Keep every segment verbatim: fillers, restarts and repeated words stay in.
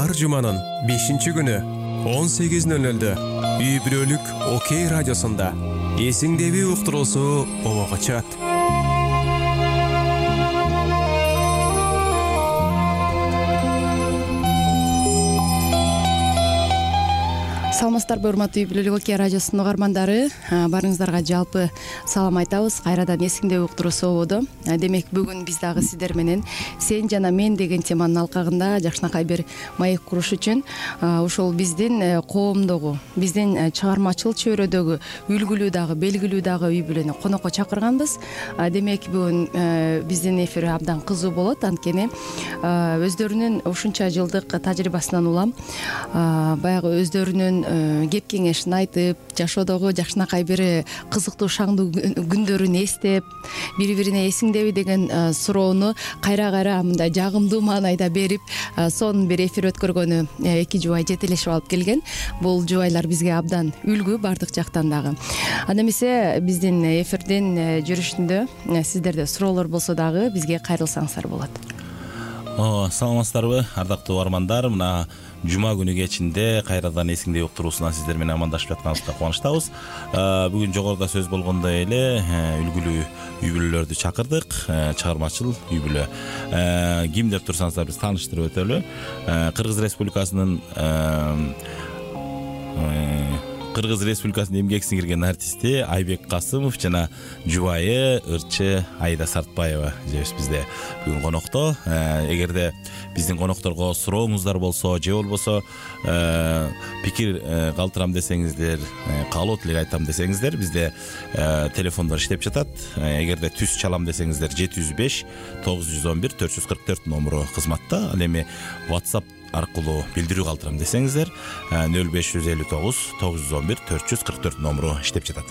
ар жуманын бешинчи күнү он сегиз нөл нөлдө үй бүлөлүк Окей радиосунда эсиңдеби уктуруусу обого чыгат. Саламатсыздарбы, урматтуу үй бүлөлүк Окей радиосунун угармандары, барыңыздарга жалпы салам айтабыз. Кайрадан эсиңдеби уктуруусу ободо. Демек бүгүн биз дагы сиздер менен сен жана мен деген теманын алкагында жакшынакай бир маек куруш үчүн ушул биздин коомдогу, биздин чыгармачыл чөйрөдөгү үлгүлүү дагы белгилүү дагы үй бүлөнү конокко чакырганбыз. Демек бүгүн биздин эфир абдан кызуу болот, анткени өздөрүнүн ушунча жылдык тажрыйбасынан улам баягы өздөрүнүн кеп кеңешин айтып, жашоодогу жакшынакай бир кызыктуу шаңдуу күндөрүн эстеп, бири бирине эсиңдеби деген суроону кайра кайра мындай жагымдуу маанайда берип, сонун бир эфир өткөргөнү эки жубай жетелешип алып келген. Бул жубайлар бизге абдан үлгү бардык жактан дагы. Анда эмесе биздин эфирдин жүрүшүндө сиздерде суроолор болсо дагы бизге кайрылсаңыздар болот. Саламатсыздарбы, ардактуу угармандар. Мына жума күнү кечинде кайрадан эсиңдеби уктуруусунан сиздер менен амандашып жатканыбызга кубанычтабыз. Бүгүн жогоруда сөз болгондой эле үлгүлүү үй бүлөлөрдү чакырдык, чыгармачыл үй бүлө. Ким деп турсаңыздар биз тааныштырып өтөлү. Кыргыз Республикасынын Кыргыз Республикасынын эмгек сиңирген артисти Айбек Касымов жана жубайы ырчы Айда Сартбаева жебиз бизде бүгүн конокто. Эгерде биздин конокторго сурооңуздар болсо же болбосо пикир калтырам десеңиздер, каалоо тилек айтам десеңиздер, бизде телефондор иштеп жатат. Эгерде түз чалам десеңиздер жети жүз беш тогуз жүз он бир төрт жүз кырк төрт номуру кызматта. Ал эми WhatsApp аркылуу билдирүү калтырам десеңиздер нөл беш жүз элүү тогуз тогуз жүз он бир төрт жүз кырк төрт номуру иштеп жатат.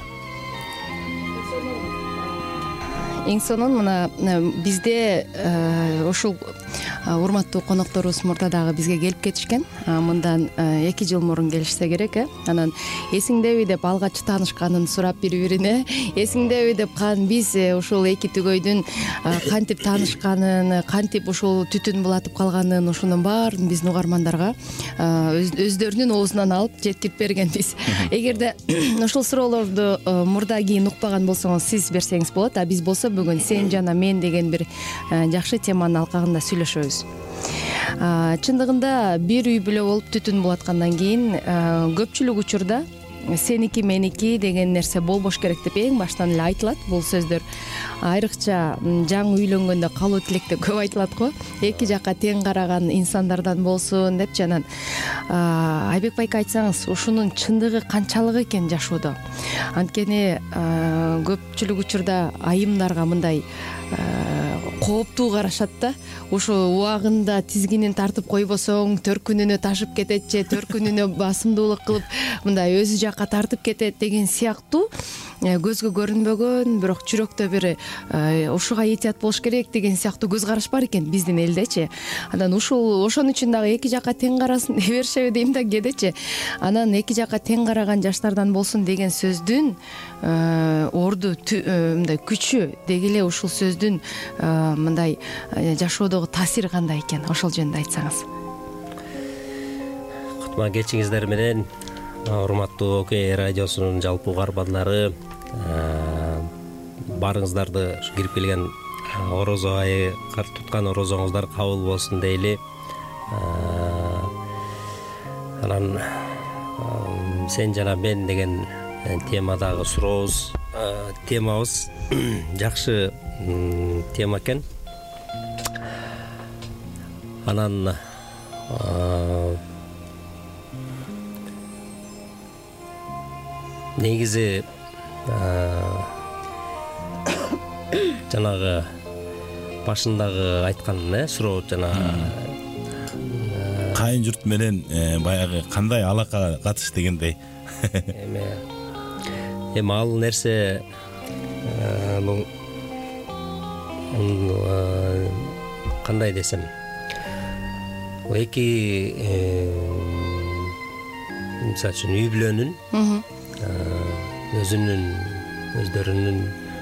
Эң сонун мына бизде ушул урматтуу конокторубуз мурда дагы бизге келип кетишкен. Мындан эки жыл мурун келишсе керек, э. Анан эсиңдеби деп алгач таанышканын сурап бири-бирине, эсиңдеби деп кан биз ушул эки түгөйдүн кантип таанышканын, кантип ушул түтүн булатып калганын, ушунун баарын биздин угармандарга өздөрүнүн оозунан алып жеткирип бергенбиз. Эгерде ушул суроолорду мурда кийин укпаган болсоңуз сиз берсеңиз болот, а биз болсо бүгүн сен жана мен деген бир жакшы теманын алкагында сүйлөшөбүз. Чындыгында бир үй бүлө болуп түтүн булаткандан кийин көпчүлүк учурда сеники меники деген нерсе болбош керек деп эң баштан эле айтылат. Бул сөздөр айрыкча жаңы үйлөнгөндө калуу тилекте көп айтылат го. Эки жакка тең караган инсандардан болсун деп. Жанан Айбек байка айтсаңыз, ушунун чындыгы канчалык экен жашоодо? Анткени көпчүлүк учурда айымдарга мындай кооптуу карашат да. Ушу убагында тизгинин тартып койбосоң төркүнүнө ташып кетет же төркүнүнө басымдуулук кылып мындай өзү жакка тартып кетет деген сыяктуу көзгө көрүнбөгөн, бирок жүрөктө бир ушуга этият болуш керек деген сыяктуу көз караш бар экен биздин элдечи. Анан ушул ошон үчүн дагы эки жакка тең карасын дей беришеби дейм да кедечи. Анан эки жакка тең караган жаштардан болсун деген сөздүн орду мындай күчү деги эле ушул сөздүн мындай жашоодогу таасири кандай экен? Ошол жөнүндө айтсаңыз. Кутман кечиңиздер менен урматтуу Окей радиосунун жалпы угармандары, баарыңыздарды кирип келген орозо айы туткан орозоңуздар кабыл болсун дейли. Анан сен жана мен деген темадагы сурообуз, темабыз жакшы тема экен. Анан негизи жанагы башындагы айткан э суроо жана кайын журт менен баягы кандай алака катыш дегендей. Эми эми ал нерсе бул кандай десем, эки мисалы үчүн үй бүлөнүн өзүнүн өздөрүнүн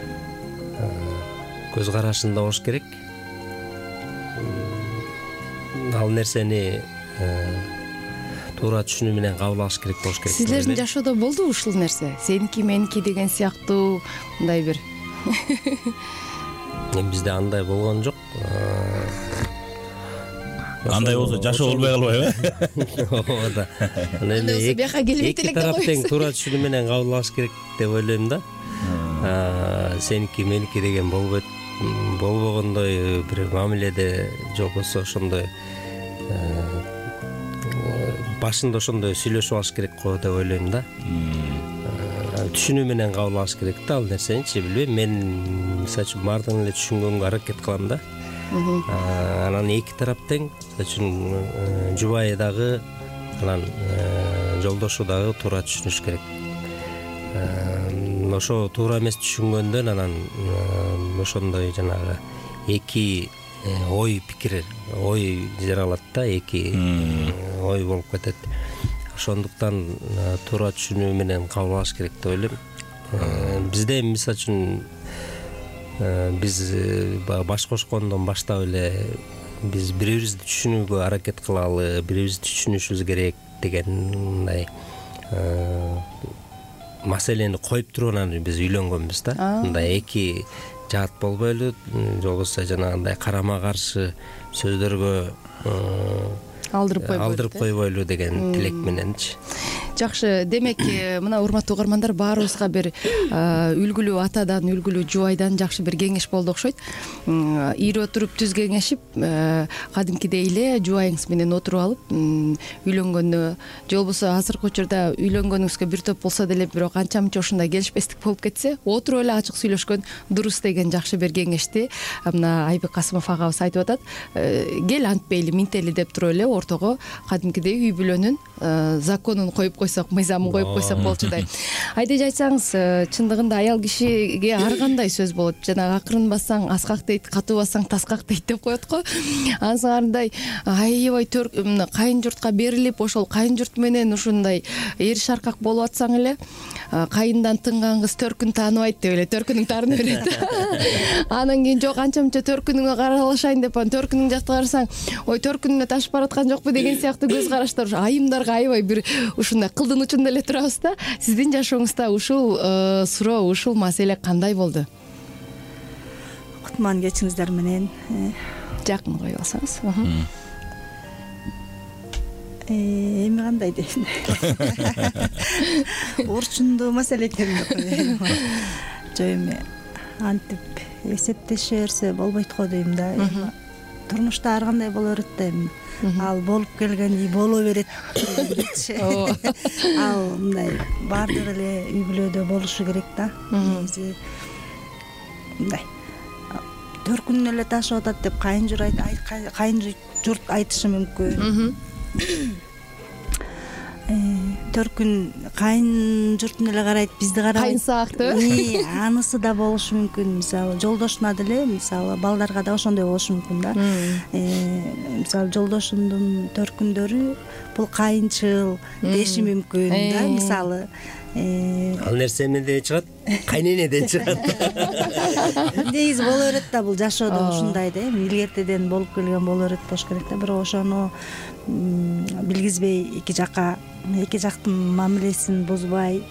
көз карашында болуш керек. Ал нерсени туура түшүнүү менен кабыл алыш керек болуш керек. Сиздердин жашоодо болдубу ушул нерсе? Сеники меники деген сыяктуу мындай бир эми бизде андай болгон жок. Андай болсо жашоо болбой калбайбы? Ооба да. Анда болсо бияка келбейт элек Эки тарап тең туура түшүнүү менен кабыл алыш керек деп ойлойм да. Сеники меники деген болбойт, болбогондой бир мамиледе же болбосо ошондой башында ошондой сүйлөшүп алыш керек го деп ойлойм да. Түшүнүү менен кабыл алыш керек да ал нерсеничи, билбейм. Мен мисалы үчүн баардыгын эле түшүнгөнгө аракет кылам да. Анан эки тарап тең, мисалы үчүн жубайы дагы, анан жолдошу дагы туура түшүнүш керек. Ошо туура эмес түшүнгөндөн анан ошондой жанагы эки ой пикир, ой жаралат да, эки ой болуп кетет. Ошондуктан туура түшүнүү менен кабыл алыш керек деп ойлойм. Бизде мисалы үчүн биз баш кошкондон баштап эле биз бири-бирибизди түшүнүүгө аракет кылалы, бири-бирибизди түшүнүшүбүз керек деген мындай маселени коюп туруп анан биз үйлөнгөнбүз да. Мындай эки жаат болбойлу, же болбосо жанагындай карама каршы сөздөргө алдырып койбойлу алдырып койбойлу деген тилек мененчи. Жакшы, демек мына урматтуу угармандар, баарыбызга бир үлгүлүү атадан, үлгүлүү жубайдан жакшы бир кеңеш болду окшойт. Ийип отуруп түз кеңешип, кадимкидей эле жубайыңыз менен отуруп алып, үйлөнгөндө же болбосо азыркы учурда үйлөнгөнүңүзгө бир топ болсо деле, бирок анча мынча ушундай келишпестик болуп кетсе, отуруп эле ачык сүйлөшкөн дурус деген жакшы бир кеңешти мына Айбек Касымов агабыз айтып атат. Кел антпейли, минтели деп туруп эле ортого кадимкидей үй бүлөнүн законун коюп койсок, мыйзамын коюп койсок болчудай. Айдеже айтсаңыз, чындыгында аял кишиге ар кандай сөз болот. Жанагы акырын бассаң аскак дейт, катуу бассаң таскак дейт деп коет го. Ансыңарындай аябай кайын журтка берилип, ошол кайын журт менен ушундай эр шаркак болуп атсаң эле, кайындан тынган кыз төркүн тааныбайт деп эле төркүнүң таарына берет. Анан кийин жок, анча мынча төркүнүңө каралашайын деп, анан төркүнүң жакты карасаң, ой төркүнүнө ташып бараткан жокпу деген сыяктуу көз караштар, айымдарга аябай бир ушундай кылдын учунда эле турабыз да. Сиздин жашооңузда ушул суроо, ушул маселе кандай болду? Кутман кечиңиздер менен. Жакын коюп алсаңыз. Эми кандай дейм? Урчундуу маселе экен деп. Жо эми антип эсептеше берсе болбойт го дейм да. Турмушта ар кандай боло берет да эми. Ал болуп келген үй боло берет дегенчи. Ал мындай баардыгы эле үй бүлөдө болушу керек да. Негизи мындай төркүнүн эле ташып атат деп кайын журт кайын журт айтышы мүмкүн. Төркүн кайын журтун эле карайт, бизди карабайт. Кайын саактуу. Анысы да болушу мүмкүн. Мисалы жолдошуна деле, мисалы балдарга да ошондой болушу мүмкүн да. Мисалы жолдошумдун төркүндөрү бул кайынчыл деши мүмкүн да. Мисалы ал нерсе эмнеден чыгат? Кайненеден чыгат. Негизи боло берет да, бул жашоодо ушундай да, илгертеден болуп келген боло берет болуш керек да. Бирок ошону билгизбей, эки жакка эки жактын мамилесин бузбай,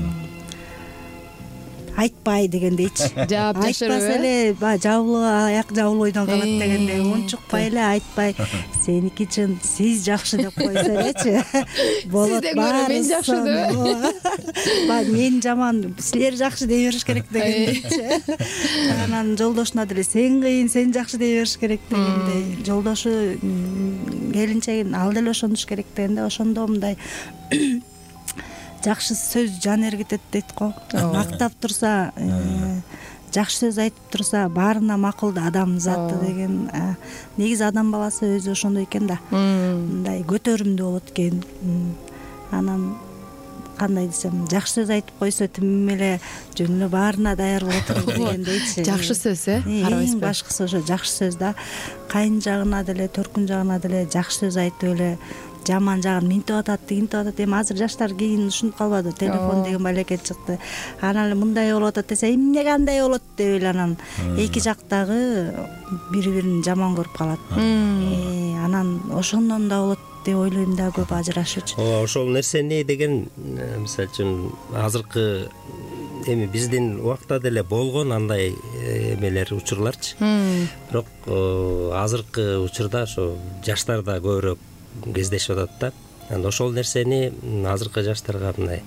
айтпай дегендейчи. Жаап жашырып. Айтпаса эле жабылып, аяк жабылбойдон калат дегендей, унчукпай эле айтпай, сеники чын, сиз жакшы деп койсо элечи. Болот баары. Мен жакшы деп. Ба мен жаман, силер жакшы дей бериш керек дегендейчи. Анан жолдошуна деле сен кыйын, сен жакшы дей бериш керек дегендей. Жолдошу келинчегин ал деле ошонуш керек дегенде, ошондо мындай жакшы сөз жан эргитет дейт го. Мактап турса, жакшы сөз айтып турса, баарына макул да адам заты деген. Негизи адам баласы өзү ошондой экен да. Мындай көтөрүмдүү болот экен. Анан кандай десем, жакшы сөз айтып койсо тим эле жөн эле баарына даяр болот дегендейчи. Жакшы сөз, э? Карабайсызбы? Башкысы ошо жакшы сөз да. Кайын жагына деле, төркүн жагына деле жакшы сөз айтып эле жаман жагын минтип атат, тигинтип атат. Эми азыр жаштар кийин ушинтип калбады, телефон деген балекет чыкты. Анан эле мындай болуп атат десе, эмнеге андай болот деп эле анан эки жактагы бири-бирин жаман көрүп калат. Анан ошондон да болот деп ойлойм да, көп ажырашуучу. Ооба, ошол нерсени деген мисалы үчүн азыркы эми биздин убакта деле болгон андай эмелер, учурларчы. Бирок азыркы учурда ошо жаштар да көбүрөөк кездешип атат да. Анда ошол нерсени азыркы жаштарга мындай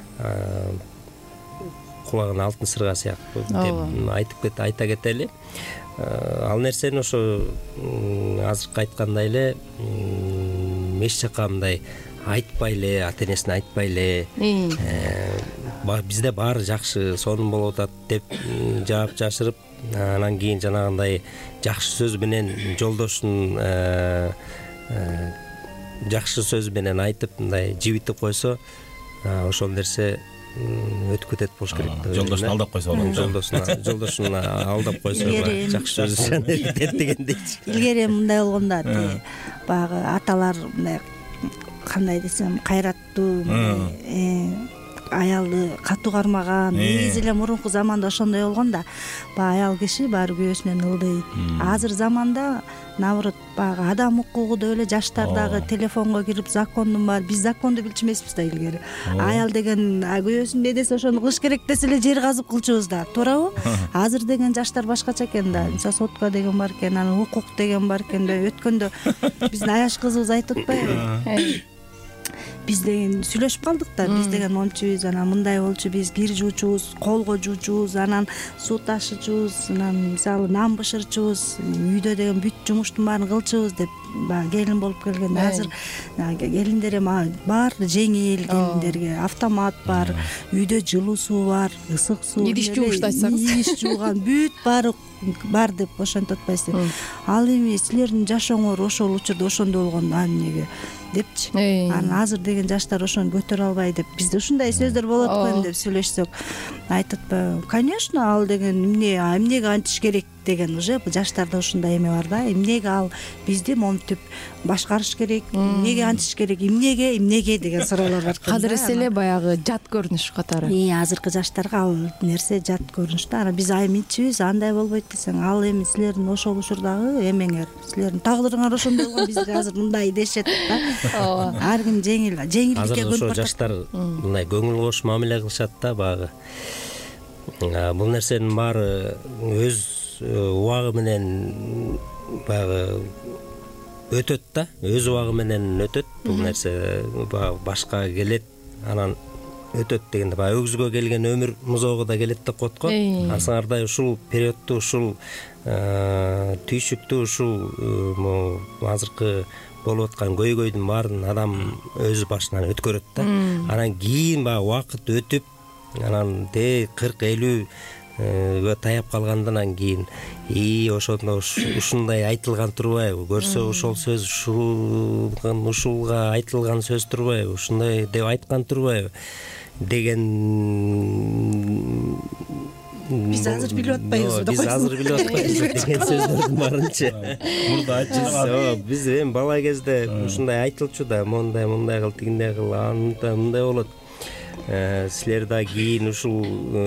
кулагына алтын сырга сыяктуу деп айтып кет айта кетели. Ал нерсени ошо азыркы айткандай эле эч жака мындай айтпай эле, ата энесине айтпай эле, бизде баары жакшы, сонун болуп атат деп жаап жашырып, анан кийин жанагындай жакшы сөз менен жолдошун жакшы сөз менен айтып, мындай жибитип койсо, ошол нерсе өтүп кетет болуш керек. Жолдошун алдап койсо болот. Жолдошун жолдошун алдап койсо жакшы сөз айтат дегендейчи. Илгери мындай болгондо, баягы аталар мындай кандай десем, кайраттуу, аялды катуу кармаган. Негизи эле мурунку заманда ошондой болгон да. Баягы аял киши баары күйөөсүнөн ылдый. Азыр заманда наоборот, баягы адам укугу деп эле жаштар дагы телефонго кирип, закондун бар. Биз законду билчү эмеспиз да илгери. Аял деген күйөөсүн эмне десе ошону кылыш керек десе эле жер казып кылчубуз да, туурабы? Азыр деген жаштар башкача экен да. Мисалы сотка деген бар экен, анан укук деген бар экен да. Өткөндө биздин Аяш кызыбыз айтып атпайбы? Биз деген сүйлөшүп калдык да, биз деген момчубуз, анан мындай болчу, биз кир жуучубуз, колго жуучубуз, анан суу ташычубуз, анан мисалы нан бышырчубуз, үйдө деген бүт жумуштун баарын кылчубуз деп баягы келин болуп келгенде. Азыр келиндер эми баары жеңил, келиндерге автомат бар, үйдө жылуу суу бар, ысык суу, идиш жуушты айтсаңыз, идиш жууган бүт баары бар деп ошентип атпайсызбы? Ал эми силердин жашооңор ошол учурда ошондой болгон, а эмнеге депчи. Анан азыр деген жаштар ошону көтөрө албай деп, бизде ушундай сөздөр болот го эми деп сүйлөшсөк, айтып атпайбы? Конечно, ал деген эмне, эмнеге антиш керек деген, уже жаштарда ушундай эме бар да. Эмнеге ал бизди монтип башкарыш керек, эмнеге антиш керек, эмнеге, эмнеге деген суроолор бар экен. Кадыресе эле баягы жат көрүнүш катары. Азыркы жаштарга ал нерсе жат көрүнүш да. Анан биз ай минтчүбүз, андай болбойт десең, ал эми силердин ошол учурдагы эмеңер, силердин тагдырыңар ошондой болгон, бизге азыр мындай дешет да. Ар ким жеңил, жеңилдикке көнүп атат. Азыр ошо жаштар мындай көңүл кош мамиле кылышат да багы. Бул нерсенин баары өз убагы менен баягы өтөт да, өз убагы менен өтөт. Бул нерсе баягы башка келет, анан өтөт дегенде баягы өгүзгө келген өмүр музоого да келет деп коет го. Ансаңардай ушул периодту, ушул түйшүктү, ушул азыркы болуп аткан көйгөйдүн баарын адам өз башынан өткөрөт да. Анан кийин баягы убакыт өтүп, анан де кырк элүү таяп калгандан кийин и ошондо ушундай айтылган турбайбы, көрсө ошол сөз ушул ушулга айтылган сөз турбайбы, ушундай деп айткан турбайбы деген биз азыр билип атпайбыз. Биз азыр билип атпайбыз деген сөздөрдүн баарынчы мурда айтылган. Биз эми бала кезде ушундай айтылчу да, мондай мондай кыл, тигиндей кыл, анда мындай болот. Силер да кийин ушул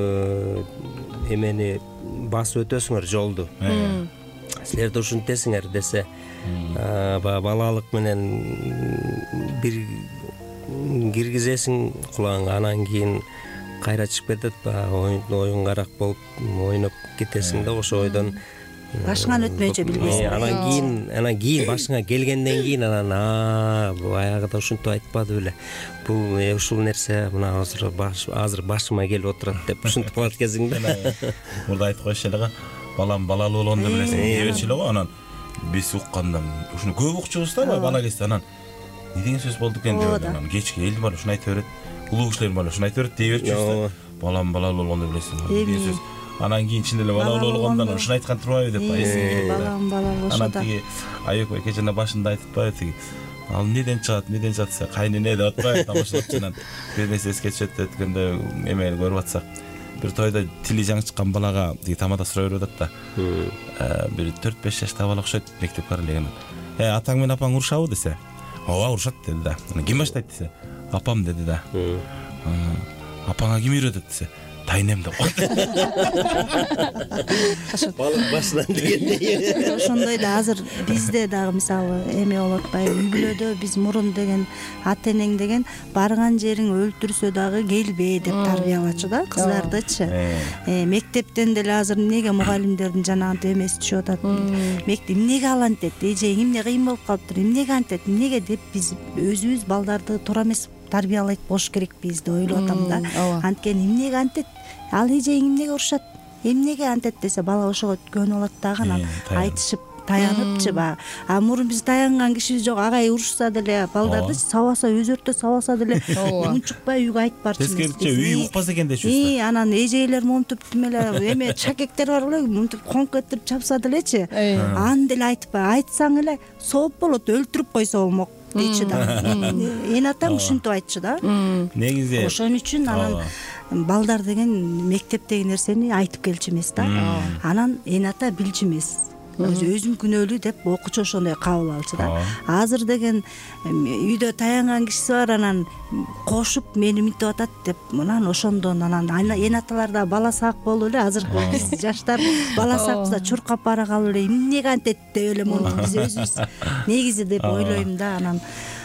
эмени басып өтөсүңөр жолду. Силер да ушинтесиңер десе, балалык менен бир киргизесиң кулагыңа, анан кийин кайра чыгып кетет, баягы оюн карак болуп ойноп кетесиң да, ошо ойдон башыңан өтмөйчү билбейсиң. Анан кийин, анан кийин башыңа келгенден кийин анан а баягыда ушинтип айтпады беле. Бул ушул нерсе мына азыр азыр башыма келип отурат деп ушинтип калат кезиң да. Мурда айтып коюшу эле, балам балалуу болгондо билесиң, дебечү эле го. Анан биз укканда ушуну көп укчубуз да бала кезде. Анан эмне деген сөз болду экен деп, анан кечке элдин баары ушуну айтып берет, улуу кишилердин баары ушуну айтып берет дей берчүбүз да. Балам балалуу болгондо билесиң, деген сөз. Анан кийин чын эле балалуу болгондон ушуну айткан турбайбы деп эсиңе келет. Балам балалуу ошо да. Анан тиги Айбек эке жана башында айтып атпайбы тиги, ал эмнеден чыгат, эмнеден чыгат десе, кайнене деп атпайбы, тамашалап жанан бир нерсе эске түшөт өткөндө эмени көрүп атсак. Бир тойдо тили жаңы чыккан балага тиги тамада сурай берип атат да. Бир төрт беш жаштагы бала окшойт, мектепке элеген. Э, атаң менен апаң урушабы десе, ооба урушат деди да. Ким баштайт десе, апам деди да. Апаңа ким үйрөтөт десе, тайнем деп коет. Балык башынан дегендей. Ошондой да азыр бизде дагы мисалы эме болот атпайбы, үй бүлөдө биз мурун деген ата энең деген барган жериң өлтүрсө дагы келбе деп тарбиялачу да кыздардычы. Мектептен деле азыр эмнеге мугалимдердин жанагынтип эмеси түшүп атат. Мектеп эмнеге ал антет, эжең эмне кыйын болуп калыптыр, эмнеге антет, эмнеге деп биз өзүбүз балдарды туура эмес тарбиялайт болуш керекпиз деп ойлоп атам да. Анткени эмнеге антет, ал эжең эмнеге урушат, эмнеге антет десе бала ошого көнүп алат дагы, анан айтышып таяныпчы баягы. А мурун биз таянган кишибиз жок, агай урушса деле балдарды сабаса, өзөртө сабаса деле унчукпай үйгө айтып барчубыз. Тескерисинче үй укпаса экен дешүбүз. И анан эжейлер монтип эле эме чакектер бар беле, монтип конк этип чапса делечи. Аны деле айтпай, айтсаң эле сооп болот, өлтүрүп койсо болмок дейчи да. Эн атаң ушинтип айтчу да. Негизи ошон үчүн анан балдар деген мектептеги нерсени айтып келчү эмес да. Анан эн ата билчү эмес. Өзүм күнөөлүү деп окуучу ошондой кабыл алчу да. Азыр деген үйдө таянган кишиси бар, анан кошуп мени мынтип атат деп, анан ошондон анан эн аталар да бала саак болуп эле, азыркы биз жаштар бала саакпызда чуркап бара калып эле эмнеге антет деп эле монтип биз өзүбүз негизи деп ойлойм да. Анан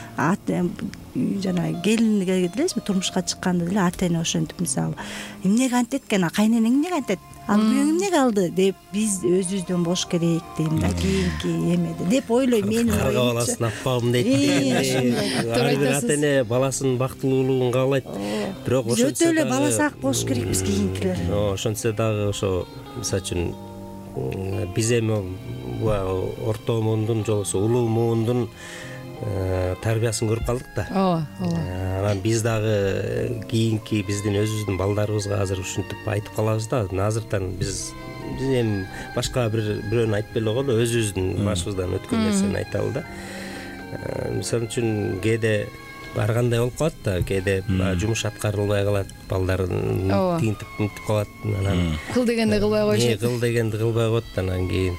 жана келинге делесизби, турмушка чыкканда деле ата эне ошентип мисалы эмнеге антет экен, кайненең эмнеге антет, ал күйөөң эмнеге алды деп биз өзүбүздөн болуш керек дейм да, кийинки эмеде деп ойлойм. Менин ойымча карга баласын аппагым дейт. Ар бир ата эне баласынын бактылуулугун каалайт, бирок ошо өтө эле бала саак болуш керекпиз кийинкилер. Ошентсе дагы ошо мисалы үчүн биз эми баягы орто муундун же болбосо улуу муундун тарбиясын көрүп калдык да. Ооба, ооба. Анан биз дагы кийинки биздин өзүбүздүн балдарыбызга азыр ушинтип айтып калабыз да. Азыртан биз биз эми башка бир бирөөнү айтпай эле коелу, өзүбүздүн башыбыздан өткөн нерсени айталы да. Мисалы үчүн кээде ар кандай болуп калат да, кээде жумуш аткарылбай калат, балдар тигинтип мынтип калат, анан кыл дегенди кылбай коюшат. Кыл дегенди кылбай коет, анан кийин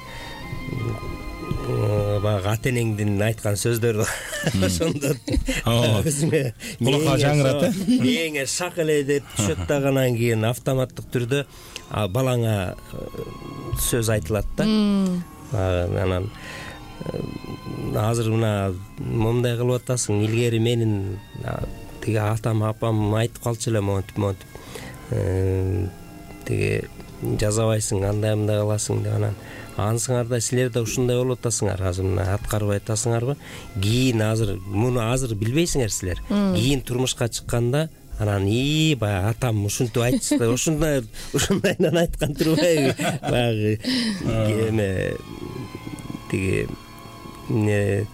баягы ата энеңдин айткан сөздөрү ошондо өзүңө кулакка жаңырат, мээңе шак эле деп түшөт дагы. Анан кийин автоматтык түрдө балаңа сөз айтылат да. Анан азыр мына момундай кылып атасың, илгери менин тиги атам апам айтып калчу эле монтип монтип тиги жазабайсың, андай мындай кыласың деп. Анан ансыңарда силер да ушундай болуп атасыңар, азыр мына аткарбай атасыңарбы. Кийин азыр муну азыр билбейсиңер силер. Кийин турмушка чыкканда анан и баягы атам ушинтип айтчу да, ушундай ушундайдан айткан турбайбы, баягы эме тиги эмне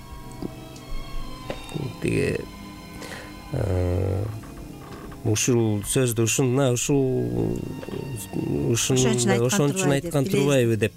тиги ушул сөздү ушуна ушул ошон үчүн айткан турбайбы деп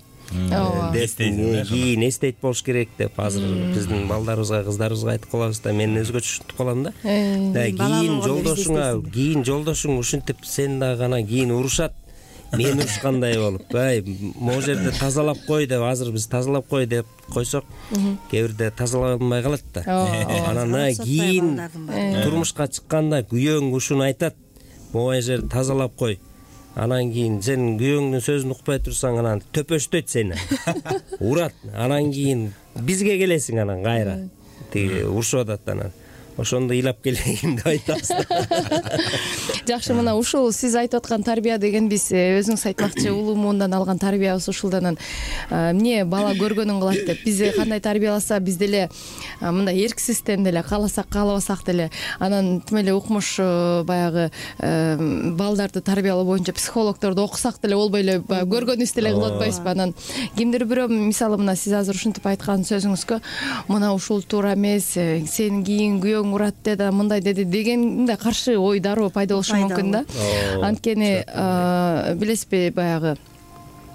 кийин эстейт болуш керек деп азыр биздин балдарыбызга, кыздарыбызга айтып калабыз да. Мен өзгөчө ушинтип калам да. Кийин жолдошуңа, кийин жолдошуң ушинтип сен дагы анан кийин урушат, мен урушкандай болуп, ай могу жерде тазалап кой деп, азыр биз тазалап кой деп койсок, кээ бирде тазалай албай калат да. Анан кийин турмушка чыкканда күйөөң ушуну айтат, могу жерди тазалап кой. Анан кийин сен күйөөңдүн сөзүн укпай турсаң, анан төпөштөйт сени, урат. Анан кийин бизге келесиң, анан кайра тиги урушуп атат. Анан ошондо ыйлап келейин деп айтабыз. Жакшы, мына ушул сиз айтып аткан тарбия деген биз өзүңүз айтмакчы улуу муундан алган тарбиябыз ушулдан эмне бала көргөнүн кылат деп. Биз кандай тарбияласа биз деле мындай эрксизден деле кааласак каалабасак деле анан тим эле укмуш баягы балдарды тарбиялоо боюнча психологдорду окусак деле болбой эле көргөнүбүз деле кылып атпайбызбы. Анан кимдир бирөө мисалы мына сиз азыр ушинтип айткан сөзүңүзгө мына ушул туура эмес, сен кийин күйөөң урат деди, мындай деди деген мындай каршы ой дароо пайда болушу мүмкүн да. Анткени билесизби баягы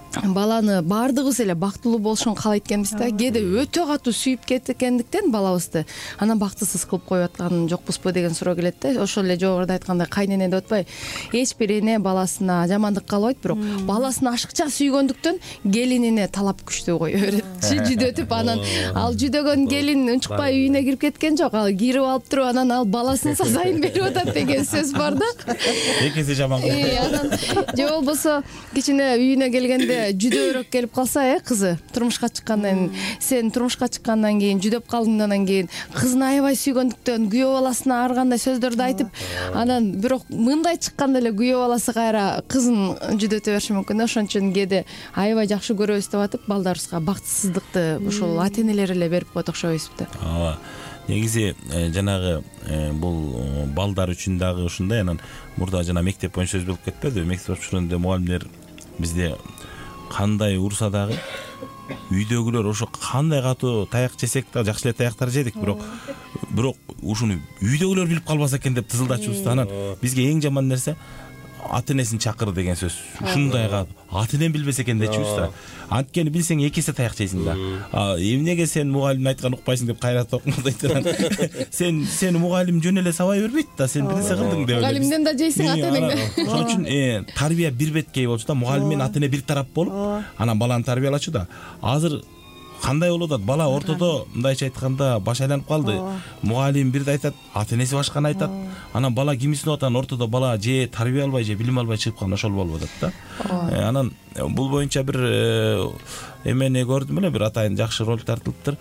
баланы баардыгыбыз эле бактылуу болушун каалайт экенбиз да. Кээде өтө катуу сүйүп кеткендиктен балабызды анан бактысыз кылып коюп аткан жокпузбу деген суроо келет да. Ошол эле жогоруда айткандай кайнене деп атпайбы, эч бир эне баласына жамандык каалабайт, бирок баласын ашыкча сүйгөндүктөн келинине талап күчтүү кое беретчи, жүдөтүп. Анан ал жүдөгөн келин унчукпай үйүнө кирип кеткен жок, ал кирип алып туруп анан ал баласын сазайын берип атат деген сөз бар да. Экинчи жаман кылып. Анан же болбосо кичине үйүнө келгенде жүдөөрөөк келип калса, э кызы турмушка чыккандан сен турмушка чыккандан кийин жүдөп калдың, анан кийин кызын аябай сүйгөндүктөн күйөө баласына ар кандай сөздөрдү айтып, анан бирок мындай чыкканда эле күйөө баласы кайра кызын жүдөтө бериши мүмкүн. Ошон үчүн кээде аябай жакшы көрөбүз деп атып, балдарыбызга бактысыздыкты ушул ата энелер эле берип коет окшойбузбу? Ооба. Негизи жанагы бул балдар үчүн дагы ушундай. Анан мурда жана мектеп боюнча сөз болуп кетпедиби? Мектеп окуп жүргөндө мугалимдер бизде кандай урса дагы үйдөгүлөр ошо кандай катуу таяк жесек да, жакшы эле таяктар жедик, бирок бирок ушуну үйдөгүлөр билип калбаса экен деп тызылдачубуз да. Анан бизге эң жаман нерсе ата энесин чакыр деген сөз. Ушундай кат ата энем билбесе экен дечүбүз да. Анткени билсең эки эсе таяк жейсиң да. Эмнеге сен мугалимдин айтканын укпайсың деп кайрат окумадайт. Сен сени мугалим жөн эле сабай бербейт да, сен бир нерсе кылдың деп. Мугалимден да жейсиң, ата энеңден. Ошон үчүн тарбия бир беткей болчу да, мугалим менен ата эне бир тарап болуп, анан баланы тарбиялачу да. Азыр кандай болуп атат? Бала ортодо мындайча айтканда баш айланып калды. Мугалим бирди айтат, ата энеси башканы айтат. Анан бала кимисин атан ортодо бала же тарбия албай же билим албай чыгып калган, ошол болуп атат да. Анан бул боюнча бир эмени көрдүм эле, бир атайын жакшы ролик тартылыптыр.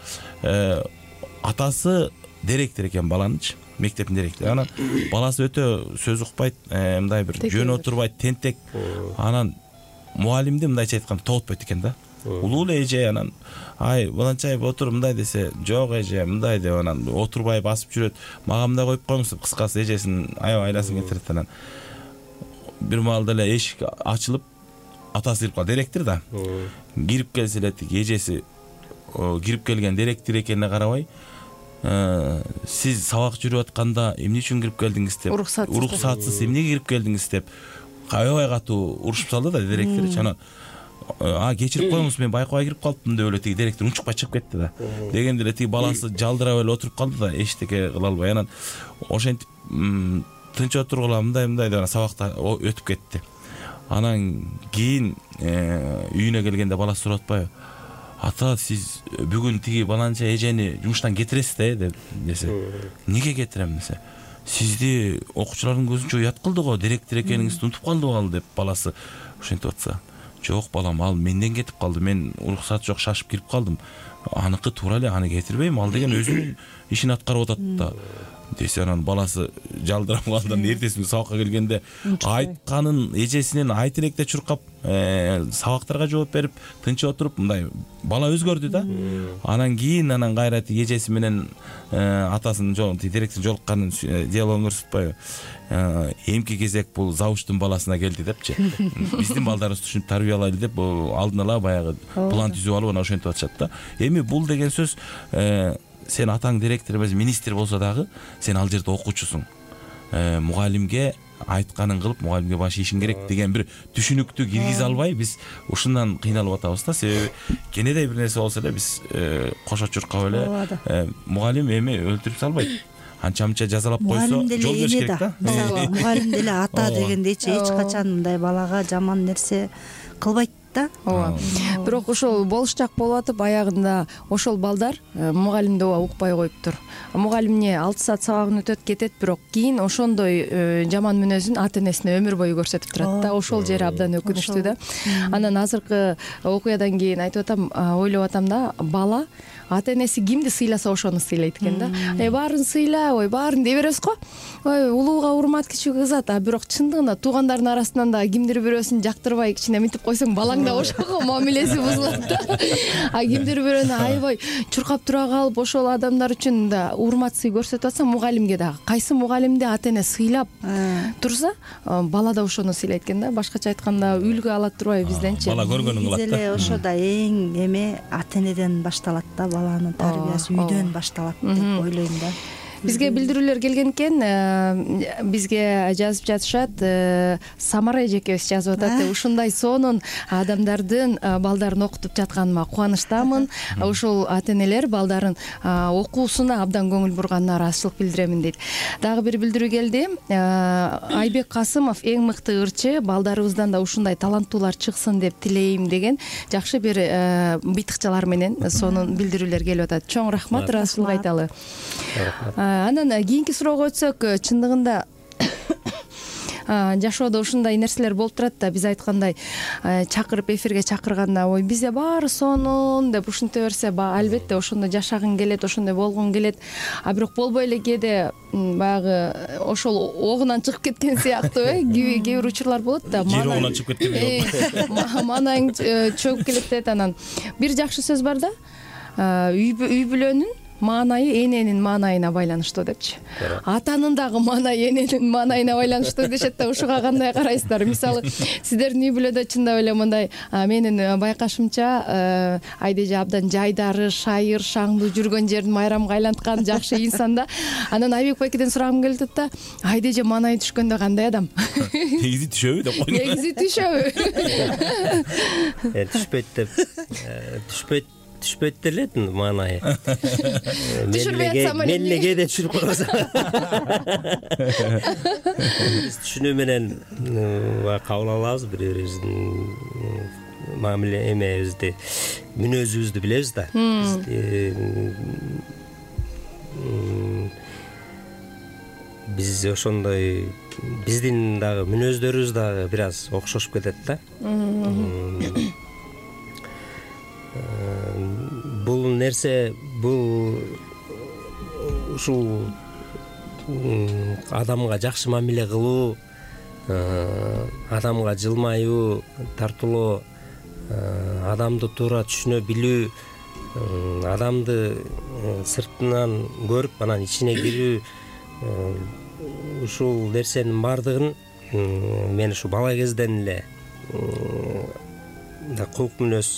Атасы директор экен баланычы, мектептин директору. Анан баласы өтө сөз укпайт, мындай бир жөн отурбайт, тентек. Анан мугалимди мындайча айтканда тоотпойт экен да. Улуу эле эже анан ай баланчай отур мындай десе, жок эже мындай деп анан отурбай басып жүрөт. Мага мындай коюп коюңуз деп кыскасы эжесин аябай айласын кетирет. Анан бир маалда эле эшик ачылып, атасы кирип калды, директор да. Кирип келсе эле эжеси кирип келген директор экенине карабай, сиз сабак жүрүп атканда эмне үчүн кирип келдиңиз деп, уруксатсыз эмнеге кирип келдиңиз деп аябай катуу урушуп салды да директорчу. Анан а кечирип коюңуз, мен байкабай кирип калыптым деп эле тиги директор унчукпай чыгып кетти да. Дегенде эле тиги баласы жалдырап эле отуруп калды да, эчтеке кыла албай. Анан ошентип тынч отургула мындай мындай деп сабакта өтүп кетти. Анан кийин үйүнө келгенде баласы сурап атпайбы, ата сиз бүгүн тиги баланча эжени жумуштан кетиресиз да деп десе, эмнеге кетирем десе, сизди окуучулардын көзүнчө уят кылды го, директор экениңизди унутуп калдыбы ал деп баласы ошентип атса, жок балам, ал менден кетип калды, мен уруксат жок шашып кирип калдым, аныкы туура эле, аны кетирбейм, ал деген өзүнүн ишин аткарып атат да десе. Анан баласы жалдырап калган. Эртеси күнү сабакка келгенде айтканын эжесинен айт электе чуркап, сабактарга жооп берип, тынч отуруп, мындай бала өзгөрдү да. Анан кийин анан кайра эжеси менен атасынын жолун, директор жолукканын диалогун көрсөтпөйбү, эмки кезек бул завучтун баласына келди депчи. Биздин балдарыбыз түшүнүп тарбиялайлы деп алдын ала баягы план түзүп алып анан ошентип атышат да. Эми бул деген сөз, сен атаң директор эмес, министр болсо дагы сен ал жерде окуучусуң. Мугалимге айтканын кылып, мугалимге баш ийишиң керек деген бир түшүнүктү киргизе албай биз ушундан кыйналып атабыз да. Себеби кенедей бир нерсе болсо эле биз кошо чуркап эле мугалим эми өлтүрүп салбайт. Анча-мынча жазалап койсо жол бериш керек да. Мугалим деле ата дегендейчи эч качан мындай балага жаман нерсе кылбайт да. Ооба. Бирок ошол болушчак болуп атып, аягында ошол балдар мугалимди ооба укпай коюптур. Мугалим эмне алты саат сабагын өтөт кетет, бирок кийин ошондой жаман мүнөзүн ата энесине өмүр бою көрсөтүп турат да. Ошол жери абдан өкүнүчтүү да. Анан азыркы окуядан кийин айтып атам, ойлоп атам да, бала ата энеси кимди сыйласа ошону сыйлайт экен да. Ай баарын сыйла, ой баарын дей беребиз го. Ой улууга урмат, кичүүгө ызат, а бирок чындыгында туугандардын арасынан да кимдир бирөөсүн жактырбай кичине мынтип койсоң, балаң да ошого мамилеси бузулат да. А кимдир бирөөнү аябай чуркап тура калып, ошол адамдар үчүн да урмат сый көрсөтүп атса, мугалимге дагы кайсы мугалимди ата эне сыйлап турса, бала да ошону сыйлайт экен да. Башкача айтканда үлгү алат турбайбы бизденчи? Бала көргөнүн кылат да. Ошо да эң эме ата энеден башталат да, баланын тарбиясы үйдөн башталат деп ойлойм да. бизге билдирүүлөр келген экен, бизге жазып жатышат, Самара эжекебиз жазып атат. Ушундай сонун адамдардын балдарын окутуп жатканыма кубанычтамын. Ушул ата-энелер балдарын окуусуна абдан көңүл бурганына ыраазычылык билдиремин дейт. Дагы бир билдирүү келди. Айбек Касымов эң мыкты ырчы, балдарыбыздан да ушундай таланттуулар чыксын деп тилейм деген жакшы бир быйтыкчалар менен сонун билдирүүлөр келип атат. Чоң рахмат, ыраазычылык айталы. Анан кийинки суроого өтсөк, чындыгында жашоодо ушундай нерселер болуп турат да, биз айткандай чакырып эфирге чакырганда ой бизде баары сонун деп ушинте берсе, албетте ошондой жашагың келет, ошондой болгуң келет, а бирок болбой эле кээде баягы ошол огунан чыгып кеткен сыяктуу э кээ бир учурлар болот да, жер огунан чыгып кеткен манайың чөгүп келет дейт. Анан бир жакшы сөз бар да, үй бүлөнүн маанайы эненин маанайына байланыштуу депчи. Атанын дагы маанайы эненин маанайына байланыштуу дешет да, ушуга кандай карайсыздар? Мисалы, сиздердин үй бүлөдө чындап эле мындай менин байкашымча Айдеже абдан жайдары, шайыр, шаңдуу жүргөн жерин майрамга айланткан жакшы инсан да. Анан Айбек байкеден сурагым келип атат да, Айдеже маанайы түшкөндө кандай адам? Негизи түшөбү деп койду. Негизи түшөбү? Түшпөйт деп, түшпөйт түшпөйт делет маанайы. Түшүрбөй атсам эле. Мен эле кээде түшүрүп коесам. Биз түшүнүү менен кабыл алабыз бири бирибиздин мамиле эмебизди, мүнөзүбүздү билебиз да. Биз ошондой, биздин дагы мүнөздөрүбүз дагы бир аз окшошуп кетет да. Бул нерсе, бул ушул адамга жакшы мамиле кылуу, адамга жылмаюу, тартылоо, адамды туура түшүнө билүү, адамды сыртынан көрүп анан ичине кирүү, ушул нерсенин баардыгын мен ушу бала кезден эле кулк мүнөз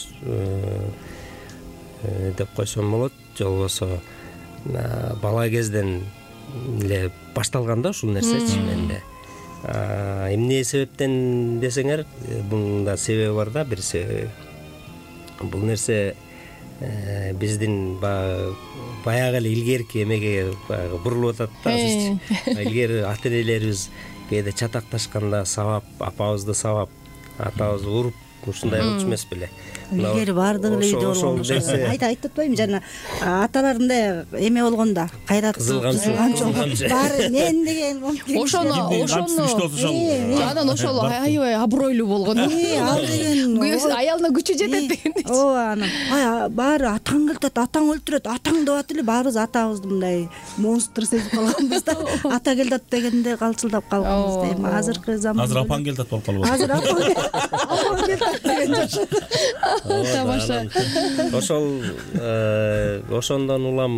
деп койсом болот, же болбосо бала кезден эле башталган да ушул нерсечи менде. Эмне себептен десеңер, бунун да себеби бар да, бир себеби. Бул нерсе биздин баягы эле илгерки эмеге бурулуп атат да. Илгери ата-энелерибиз кээде чатакташканда сабап, апабызды сабап, атабызды уруп ушундай кылчу эмес беле. Илгери баардыгы эле үйдө болгон. Айта айтып атпайбы жана аталарында эме болгондо кайрат кызылгамчы баары мен деген ошону ошону анан ошол аябай абройлуу болгон. Ал деген аялына күчү жетет деген. Ооба, анан баары атаң келтет, атаң өлтүрөт, атаң деп атып эле баарыбыз атабызды мындай монстр сезип калганбыз да. Ата келтет дегенде калчылдап калганбыз да. Эми азыркы заманда азыр апаң келтет болуп калбы. Азыр апаң келтет деген жок. Тамаша. Ошол ошондон улам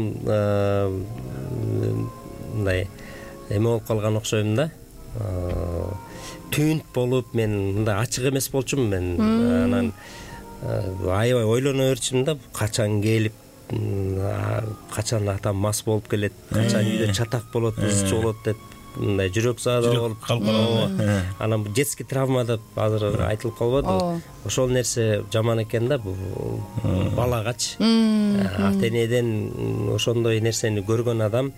мындай эме болуп калган окшойм да. Түнт болуп мен мындай ачык эмес болчумун мен. Анан аябай ойлоно берчүмүн да, качан келип, качан атам мас болуп келет, качан үйдө чатак болот, ызчы болот деп мындай жүрөк заада болуп калып. Анан детский травма деп азыр айтылып калбадыбы? Ошол нерсе жаман экен да, бул балагачы. Ата-энеден ошондой нерсени көргөн адам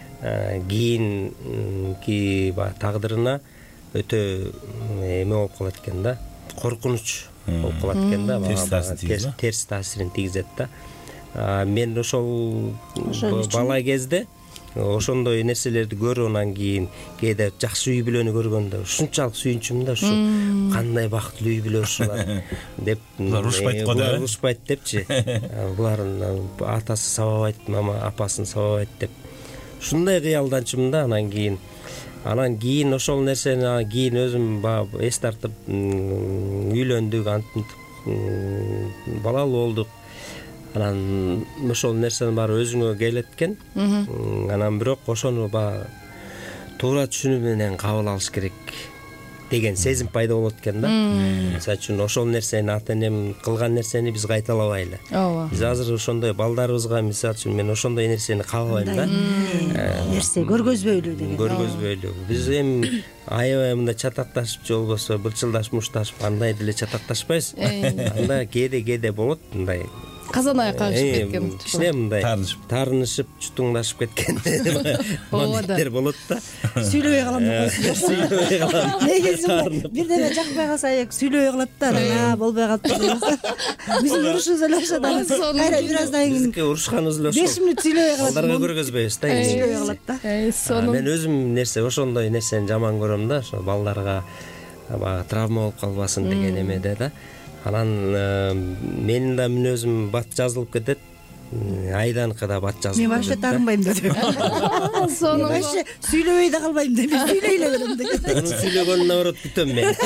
кийинки тагдырына өтө эме болуп калат экен да, коркунуч болуп калат экен да, терс таасирин тийгизет да. Мен ошол бала кезде ошондой нерселерди көрүп, анан кийин кээде жакшы үй бүлөнү көргөндө ушунчалык сүйүнчүмүн да, ушу кандай бактылуу үй бүлө ушулар деп. Урушпайт го деп. Урушпайт депчи. Булардын атасы сабабайт, мама апасын сабабайт деп. Ушундай кыялданчумун да. Анан кийин анан кийин ошол нерсени кийин өзүм баягы эс тартып үйлөндүк, антип балалуу болдук. Анан ошол нерсенин баары өзүңө келет экен. Анан бирок ошону баягы туура түшүнүү менен кабыл алыш керек деген сезим пайда болот экен да. Мисалы үчүн ошол нерсени ата энем кылган нерсени биз кайталабайлы. Ооба. Биз азыр ошондой балдарыбызга мисалы үчүн мен ошондой нерсени каалабайм да. Нерсе көргөзбөйлү деген. Көргөзбөйлү. Биз эми аябай мындай чатакташып же болбосо былчылдашып мушташып андай деле чатакташпайбыз. Анда кээде кээде болот мындай казан аяк кагышып кеткен. Кичине мындай Таарынышып. таарынышып, чутуңдашып кеткен моменттер болот да. Сүйлөбөй калам деп Сүйлөбөй калам. негизи бирдеме жакпай калса аяк сүйлөбөй калат да. А болбой калыптыр дейбиз. Биздин урушубуз эле ошондо. Кайра бир аздан кийин Бизге урушканыбыз эле ошол. беш мүнөт сүйлөбөй калат. Балдарга көргөзбөйбүз да. Сүйлөбөй калат да. Сонун. Мен өзүм нерсе ошондой нерсени жаман көрөм да. Ошо балдарга баягы травма болуп калбасын деген эмеде да. Анан менин да мүнөзүм бат жазылып кетет. Айданыкы да бат жазылып кетет. Мен вообще таарынбайм деди. Сонун. Вообще сүйлөбөй да калбайм деп, сүйлөй эле берем деди. Мунун сүйлөгөнүн наоборот күтөм мен.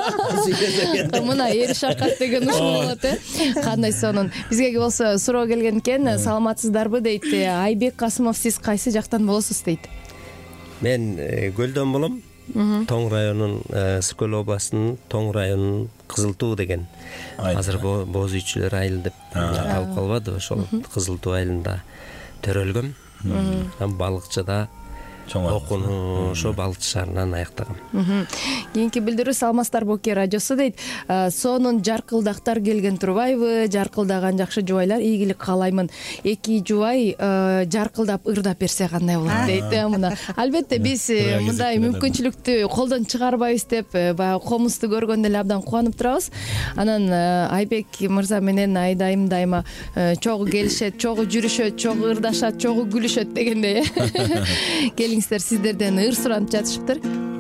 Мына эр шакат деген ушул болот э. Кандай сонун. Бизге болсо суроо келген экен. Саламатсыздарбы дейт. Айбек Касымов, сиз кайсы жактан болосуз дейт. Мен Көлдөн болом. Тоң районунун, Сыркөл областынын Тоң районунун Кызыл Туу деген. Азыр боз үйчүлөр айыл деп аталып калбады. Ошол Кызыл Туу айылында төрөлгөм. Балыкчыда окууну ошо балыкчы шаарынан аяктагам. Кийинки билдирүү Саламатсыздарбы Оке радиосу дейт. Сонун жаркылдактар келген турбайбы? Жаркылдаган жакшы жубайлар, ийгилик каалаймын. Эки жубай жаркылдап ырдап берсе кандай болот дейт. Мына албетте биз мындай мүмкүнчүлүктү колдон чыгарбайбыз деп баягы комузду көргөндө эле абдан кубанып турабыз. Анан Айбек мырза менен Айдайым дайыма чогуу келишет, чогуу жүрүшөт, чогуу ырдашат, чогуу күлүшөт дегендей. Келиңиздер, сиздерден ыр суранып жатышыптыр.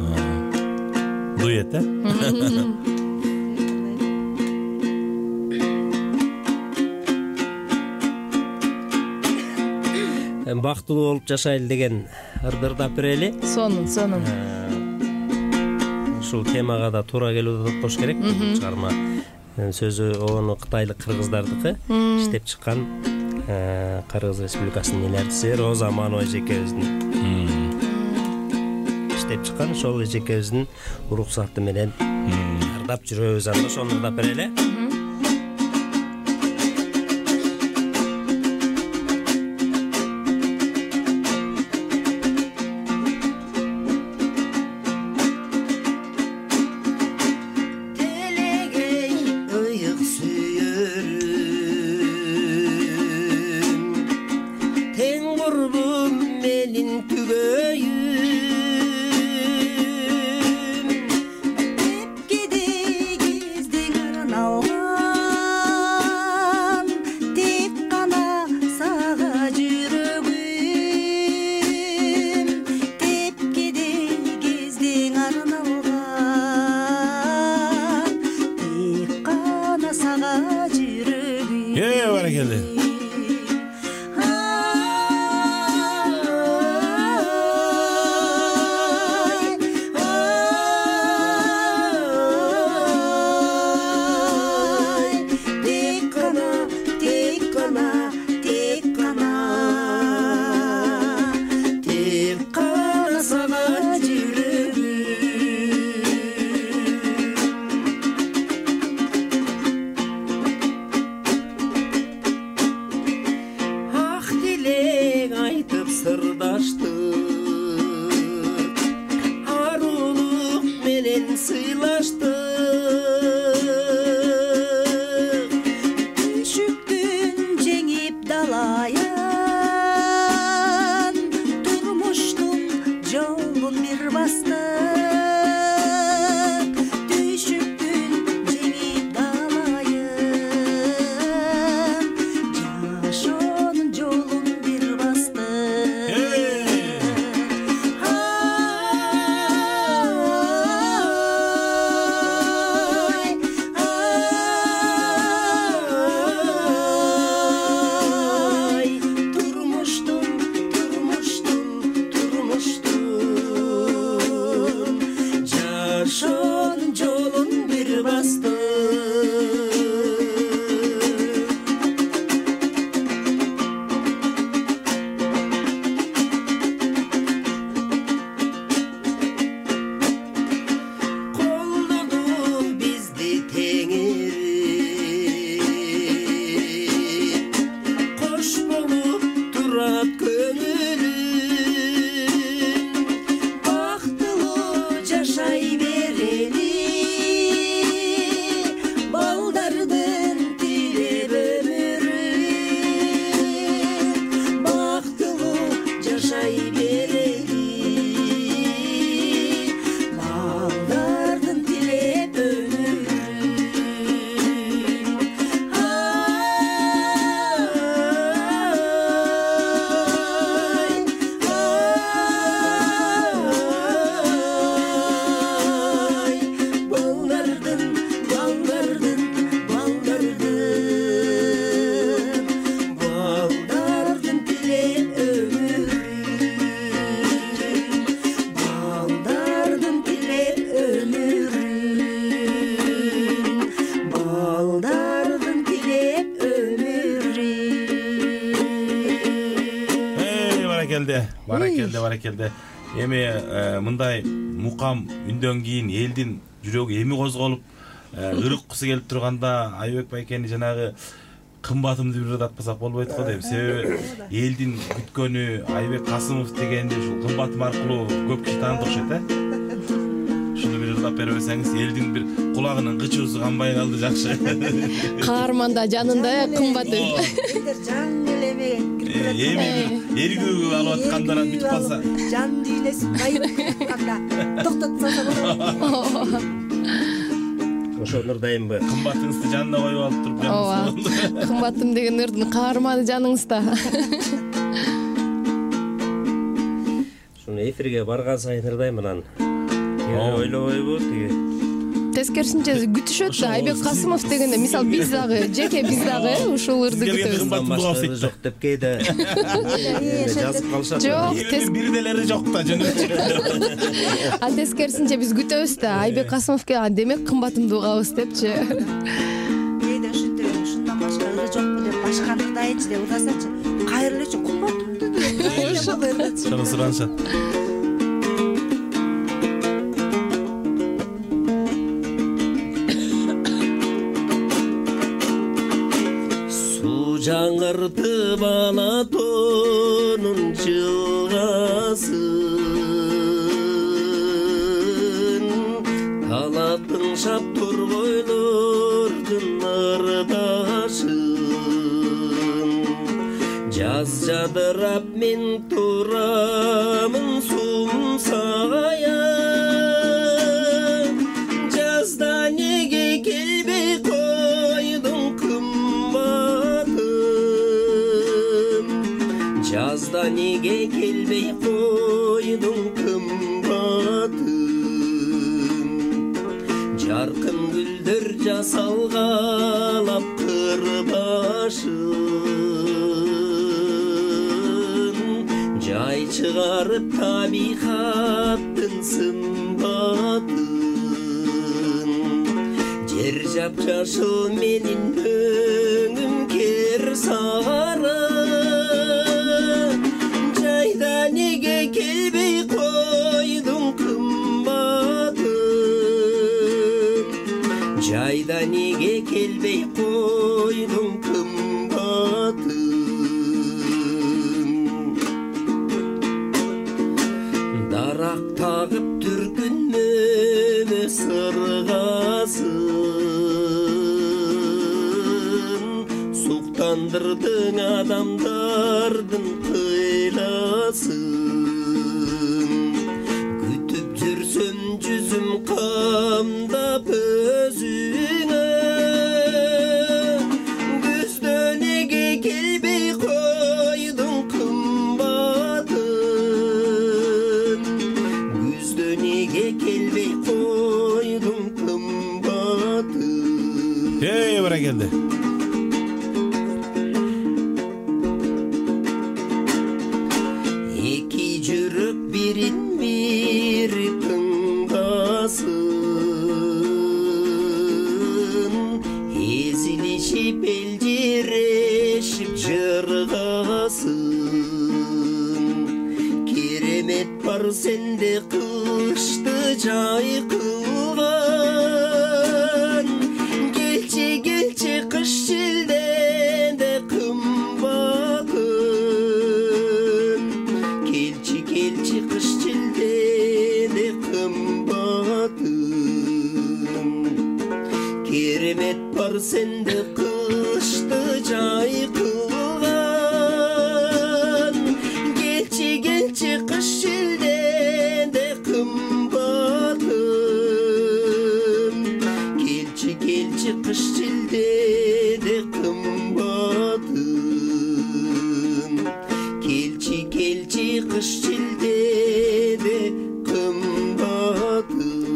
Дуэт, э? Бактылуу болуп жашайлы деген ырдырдап берели. Сонун, сонун. Ушул темага да туура келип атат болуш керек. Чыгарма сөзү ону кытайлык кыргыздардыкы иштеп чыккан Кыргыз Республикасынын эл артисти Роза Аманова эжекебиздин иштеп чыккан. Ошол эжекебиздин уруксаты менен ырдап жүрөбүз. Анда ошону ырдап берели. баракелде баракелде. Эми мындай мукам үндөн кийин элдин жүрөгү эми козголуп ырыккысы келип турганда Айбек байкени жанагы кымбатымды бир атпасак болбойт го дейм. Себеби элдин күткөнү Айбек Касымов дегенде ушул кымбатым аркылуу көп киши тааныды окшойт, э? Шуну бир ырдап бере берсеңиз, элдин бир кулагынын кычуусу канбай калды, жакшы. Каарманда жанында кымбаты. Жан элемеген Эми бир эргүүгү алып аткандан бүтүп калса, жан дүйнөсү байып атканда токтотсо болот. Ошону ырдайынбы? Кымбатыңызды жанына коюп алып туруп Ооба. Кымбатым деген ырдын каарманы жаныңызда. Шуну эфирге барган сайын ырдайм анан. Ойлобойбу тиги. Тескерисинче күтүшөт да Айбек Касымов дегенде, мисалы биз дагы, жеке биз дагы ушул ырды күтөбүз. Жок деп кейде жазып калышат. Жок, бирделери жок да жөнөкчү. А тескерисинче биз күтөбүз да Айбек Касымовго демек кымбатымды угабыз депчи. Кээде ушинтип ушундан башка ыры жокпу деп башканы ырдайынчы деп ырдасачы, кайрылычы кымбатымды деп. Шуну суранышат. Жаңыртып Алатонун жылгасын, талаптың шаптур бойлордун ырдашын. Жаз жадырап мен турамын сумсая, жазда неге келбей койдуң жазда неге келбей койдуң кымбатым, жаркын гүлдөр жасалгалап кыр башын, жай чыгарып табигаттын сымбатын, жер жапжашыл менин өңүм кер сары, жайда неге келбей койдуң кымбатым, жайда неге келбей койдуң кымбатым. Дарак тагып түркүнмө сыргасын, суктандырдың адамдардын кыйласын, күтүп жүрсөм жүзүм камдап өзүңө, күздө неге келбей койдуң кымбатым, күздө неге келбей койдуң кымбатым. Эй, баракелде. Ezilişip eldireşip jırgasın, keremet var sende kıştı jay kılgan, gelçi gelçi kış jildende kımbatın, gelçi gelçi kış jildende kımbatın, keremet var sende kıştı jay kılgan, gelçi gelçi kış jildende kımbatım, gelçi gelçi kış jildende kımbatım, gelçi gelçi kış jildende kımbatım.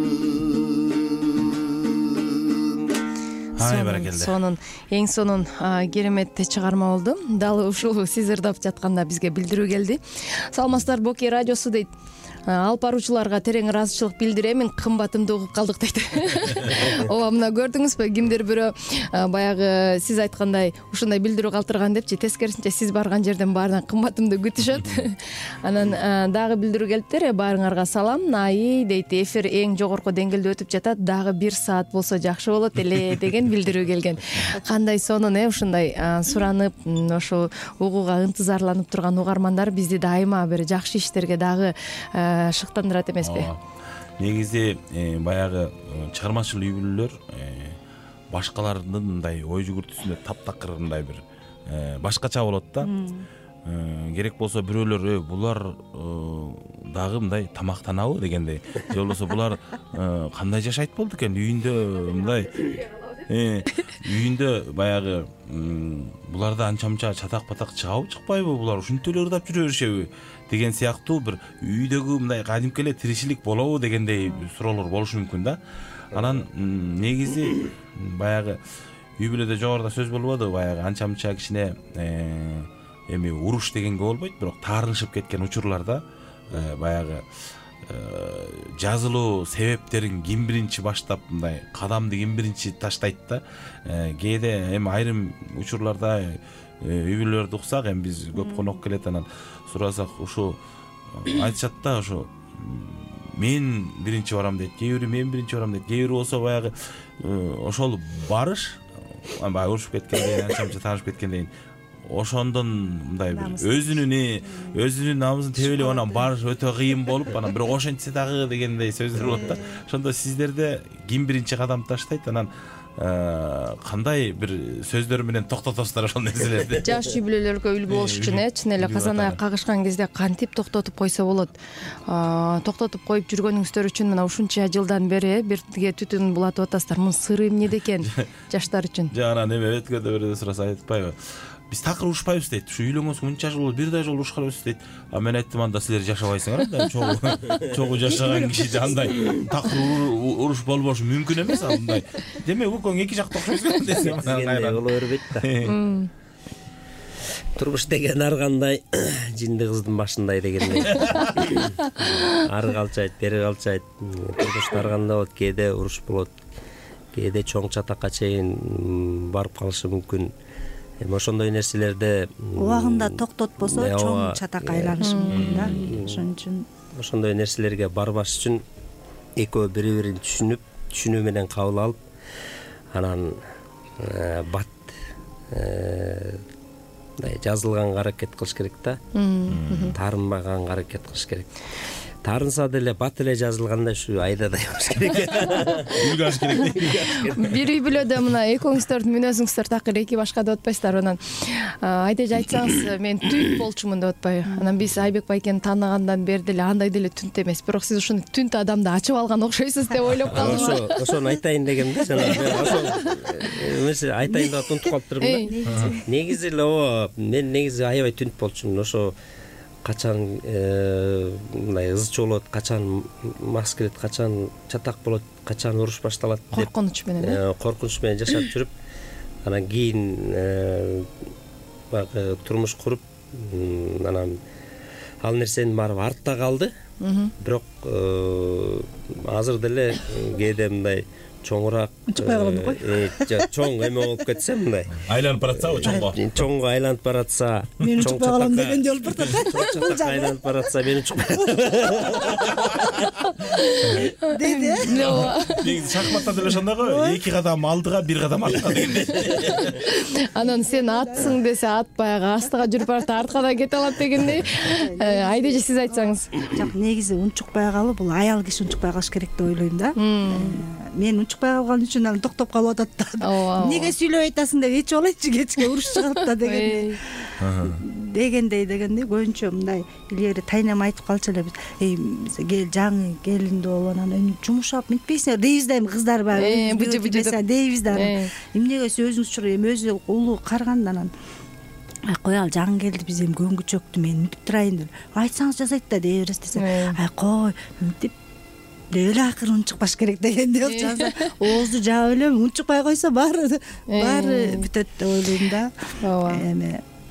Сонун эң сонун кереметте чыгарма болду. Далы ушул сиз ырдап жатканда бизге билдирүү келди. Саламатсыздар, Бокей радиосу дейт. алып баруучуларга терең ыраазычылык билдирем, кымбатымды угуп калдык дейт. Ооба, мына көрдүңүзбү, кимдир бирөө баягы сиз айткандай ушундай билдирүү калтырган депчи, тескерисинче сиз барган жерден баарынан кымбатымды күтүшөт. Анан дагы билдирүү келиптир, баарыңарга салам, Наи дейт, эфир эң жогорку деңгээлде өтүп жатат, дагы бир саат болсо жакшы болот эле деген билдирүү келген. Кандай сонун э ушундай суранып, ошо угууга ынтызарланып турган угармандар бизди дайыма бир жакшы иштерге дагы шыктандырат эмеспи? Негизи баягы чыгармачыл үй бүлөлөр башкалардын мындай ой жүгүртүүсүнө таптакыр мындай бир башкача болот да. Керек болсо бирөөлөр булар дагы мындай тамактанабы дегендей, же болбосо булар кандай жашайт болду экен үйүндө мындай үйүндө баягы буларда анча-мынча чатак-патак чыгабы чыкпайбы, булар ушинтип эле ырдап жүрө беришеби деген сыяктуу бир үйдөгү мындай кадимки эле тиричилик болобу дегендей суроолор болушу мүмкүн да. Анан негизи баягы үй бүлөдө жогоруда сөз болбодубу, баягы анча-мынча кичине эми уруш дегенге болбойт, бирок таарынышып кеткен учурларда баягы жазылуу себептерин ким биринчи баштап, мындай кадамды ким биринчи таштайт да. Кээде эми айрым учурларда үй бүлөлөрдү уксак, эми биз көп конок келет, анан сурасак ушу айтышат да, ушу мен биринчи барам дейт, кээ бири мен биринчи барам дейт, кээ бири болсо баягы ошол барыш, баягы урушуп кеткенден, анча-мынча таанышып кеткенден ошондон мындай бир өзүнүн өзүнүн намысын тебелеп анан барыш өтө кыйын болуп, анан бирок ошентсе дагы дегендей сөздөр болот да. Ошондо сиздерде ким биринчи кадам таштайт, анан кандай бир сөздөр менен токтотосуздар ошол нерселерди? Жаш үй бүлөлөргө үлгү болуш үчүн э чын эле казан аяк кагышкан кезде кантип токтотуп койсо болот? Токтотуп коюп жүргөнүңүздөр үчүн мына ушунча жылдан бери бирге түтүн булатып атасыздар. Мунун сыры эмнеде экен жаштар үчүн? Жок, анан эме өткөндө бирде сураса айтпайбы? Биз такыр урушпайбыз дейт. Ушу үйлөнгөнсүң мынча жыл болду, бир да жолу урушканбыз дейт. А мен айттым, анда силер жашабайсыңар да, чогуу чогуу жашаган киши андай такыр уруш болбошу мүмкүн эмес, ал мындай. Демек экөөң эки жакта окшойсуңар десем, кайра боло бербейт да. Турмуш деген ар кандай жинди кыздын башындай дегендей. Ары калчайт, бери калчайт. Турмуш ар кандай болот, кээде уруш болот, кээде чоң чатакка чейин барып калышы мүмкүн. Эми ошондой нерселерде убагында токтотпосо чоң чатакка айланышы мүмкүн да. Ошон үчүн ошондой нерселерге барбаш үчүн экөө бири-бирин түшүнүп, түшүнүү менен кабыл алып, анан бат мындай жазылганга аракет кылыш керек да. Таарынбаганга аракет кылыш керек. Таарынса деле бат эле жазылганда ушу айдадай болуш керек. Үлгаш керек. Бир үй бүлөдө мына экөөңүздөрдүн мүнөзүңүздөр такыр эки башка деп атпайсыздарбы? Анан айдеже айтсаңыз, мен түнт болчумун деп атпайбы? Анан биз Айбек байкени тааныгандан бери деле андай деле түнт эмес, бирок сиз ушуну түнт адамды ачып алган окшойсуз деп ойлоп калдым. Ошо, ошону айтайын дегем да, жана ошол эмесе айтайын деп унутуп калыптырмын да. Негизи эле ооба, мен негизи аябай түнт болчумун. Ошо качан мындай ызчы болот, качан мас келет, качан чатак болот, качан уруш башталат деп коркунуч менен коркунуч менен жашап жүрүп, анан кийин баягы турмуш куруп, анан ал нерсенин баары артта калды. Бирок азыр деле кээде мындай чоңураак унчукпай калам кой. Чоң эме болуп кетсе, мындай айланып баратсабы чоңго? Чоңго айланып баратса, мен унчукпай калам дегенде болуп баратат. Чоң чатакка айланып баратса, мен унчукпай дейди. Негизи шахматта деле ошондой го, эки кадам алдыга, бир кадам артка дегендей. Анан сен атсың десе, ат баягы астыга жүрүп барат, артка да кете алат дегендей. Айдеже сиз айтсаңыз. Жок, негизи унчукпай калуу бул аял киши унчукпай калыш керек деп ойлойм да. Мен унчукпай калган үчүн анан токтоп калып атат да. Неге сүйлөп айтасың деп эч болойчу, кечке уруш чыгат да дегендей. Дегендей дегендей көбүнчө мындай илгери тайнам айтып калчу эле биз. Эй, кел жаңы келинди болуп анан эми жумушап мынтпейсиңер дейбиз да, эми кыздар бар. Бужу-бужу дейбиз да. Эмнеге өзүңүз чуруу, эми өзү улуу карганда анан ай коял, жаңы келди, биз эми көңгү чөктү, мен мынтип турайын деп. Айтсаңыз жасайт да дей бересиз десе. Ай кой, мынтип деле акыры унчукпаш керек дегенде болчу. Оозду жаап эле унчукпай койсо баары баары бүтөт деп ойлойм да. Эми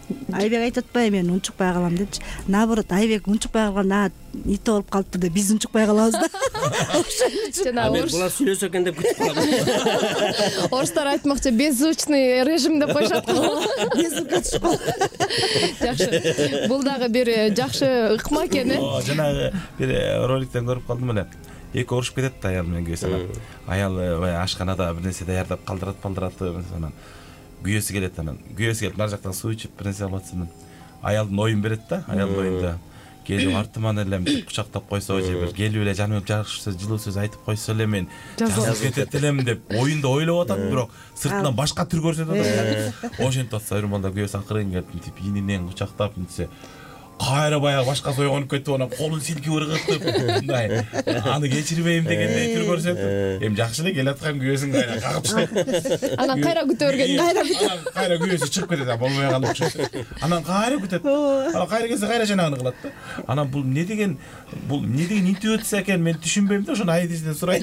Айбек айтып атпайбы мен унчукпай калам депчи. Наоборот, Айбек унчукпай калган ите болуп калыптыр деп биз унчукпай калабыз да. Жана мен булар сүйлөсө экен деп күтүп калдым. Орустар айтмакчы беззвучный режим деп коюшат го. Беззвукка түшүп калды. Жакшы. Бул дагы бир жакшы ыкма экен э. Жанагы бир роликтен көрүп калдым эле. Эки урушуп кетет да аял менен күйөөсү. Аял баягы ашканада бир нерсе даярдап калдырат, калдырат анан күйөөсү келет анан. Күйөөсү келип нар жактан суу ичип бир нерсе алып атсын. Аялдын оюн берет да, аялдын оюнда. Келип артыман эле кучактап койсо же бир келип эле жаным жакшы сөз, жылуу сөз айтып койсо эле мен жазып кетет элем деп оюнда ойлоп атат, бирок сыртынан башка түр көрсөтүп атат. Ошентип атса айрым балдар күйөөсү акырын келип тип ининен кучактап нетсе кайра баягы башка сойгонуп кетип анан колун силкип ыргытып мындай аны кечирбейм дегендей түр көрсөтүп эми жакшы эле келаткан күйөөсүн кайра кагып таштайт. Анан кайра күтө берген. Кайра күтө. Анан кайра күйөөсү чыгып кетет, болбой калып окшойт. Анан кайра күтөт. Анан кайра келсе кайра жанагыны кылат да. Анан бул эмне деген бул эмне деген интип өтсө экен мен түшүнбөйм да, ошону айдыйсынан сурайт.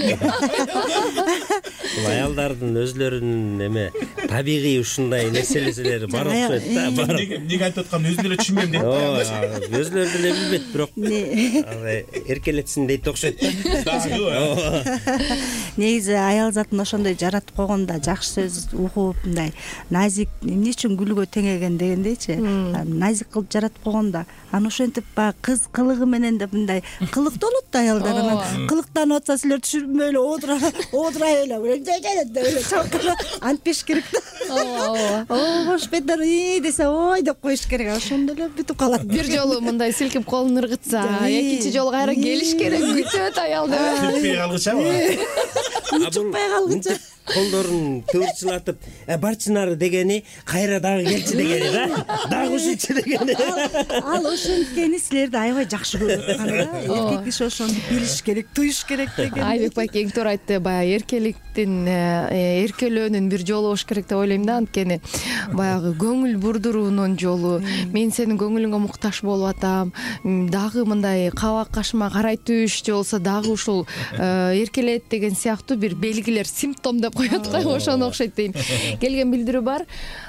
Бул аялдардын өзлөрүнүн эме табигый ушундай нерселери бар окшойт да. Бар. Эмнеге айтып атканын өзү деле түшүнбөйм дейт. Өзлөрү деле билбейт, бирок эркелетсин дейт окшойт да. Негизи аял затын ошондой жаратып койгондо жакшы сөз угуп, мындай назик, эмне үчүн гүлгө теңеген дегендейчи. Назик кылып жаратып койгондо, аны ошентип баягы кыз кылыгы менен деп мындай кылыктуу болот да аялдар. Анан кылыктанып атса силер түшүнбөй эле одура, одурай эле. Антпеш керек да. Ооба. Оо, бош беттер ий десе ой деп коюш керек. Ошондо эле бүтүп калат. Бир жолу мындай силкип колун ыргытса, экинчи жолу кайра келиш керек, күтөт аялдар. Күтпөй калгычабы? Унчукпай калгыча. Колдорун тыурчулатып, барчынары дегени кайра дагы келчи дегени да. Дагы ушунчу дегени. Ал ошенткени силерди аябай жакшы көрүп аткан да. Эркек киши ошону билиш керек, туюш керек деген. Айбек байке эң туура айтты. Баягы эркеликтин, эркелөөнүн бир жолу болуш керек деп ойлойм да. Анткени баягы көңүл бурдуруунун жолу. Мен сенин көңүлүңгө муктаж болуп атам. Дагы мындай каба кашыма карай түш же болсо дагы ушул эркелет деген сыяктуу бир белгилер, симптом деп коет го, ошону окшойт дейм. Келген билдирүү бар.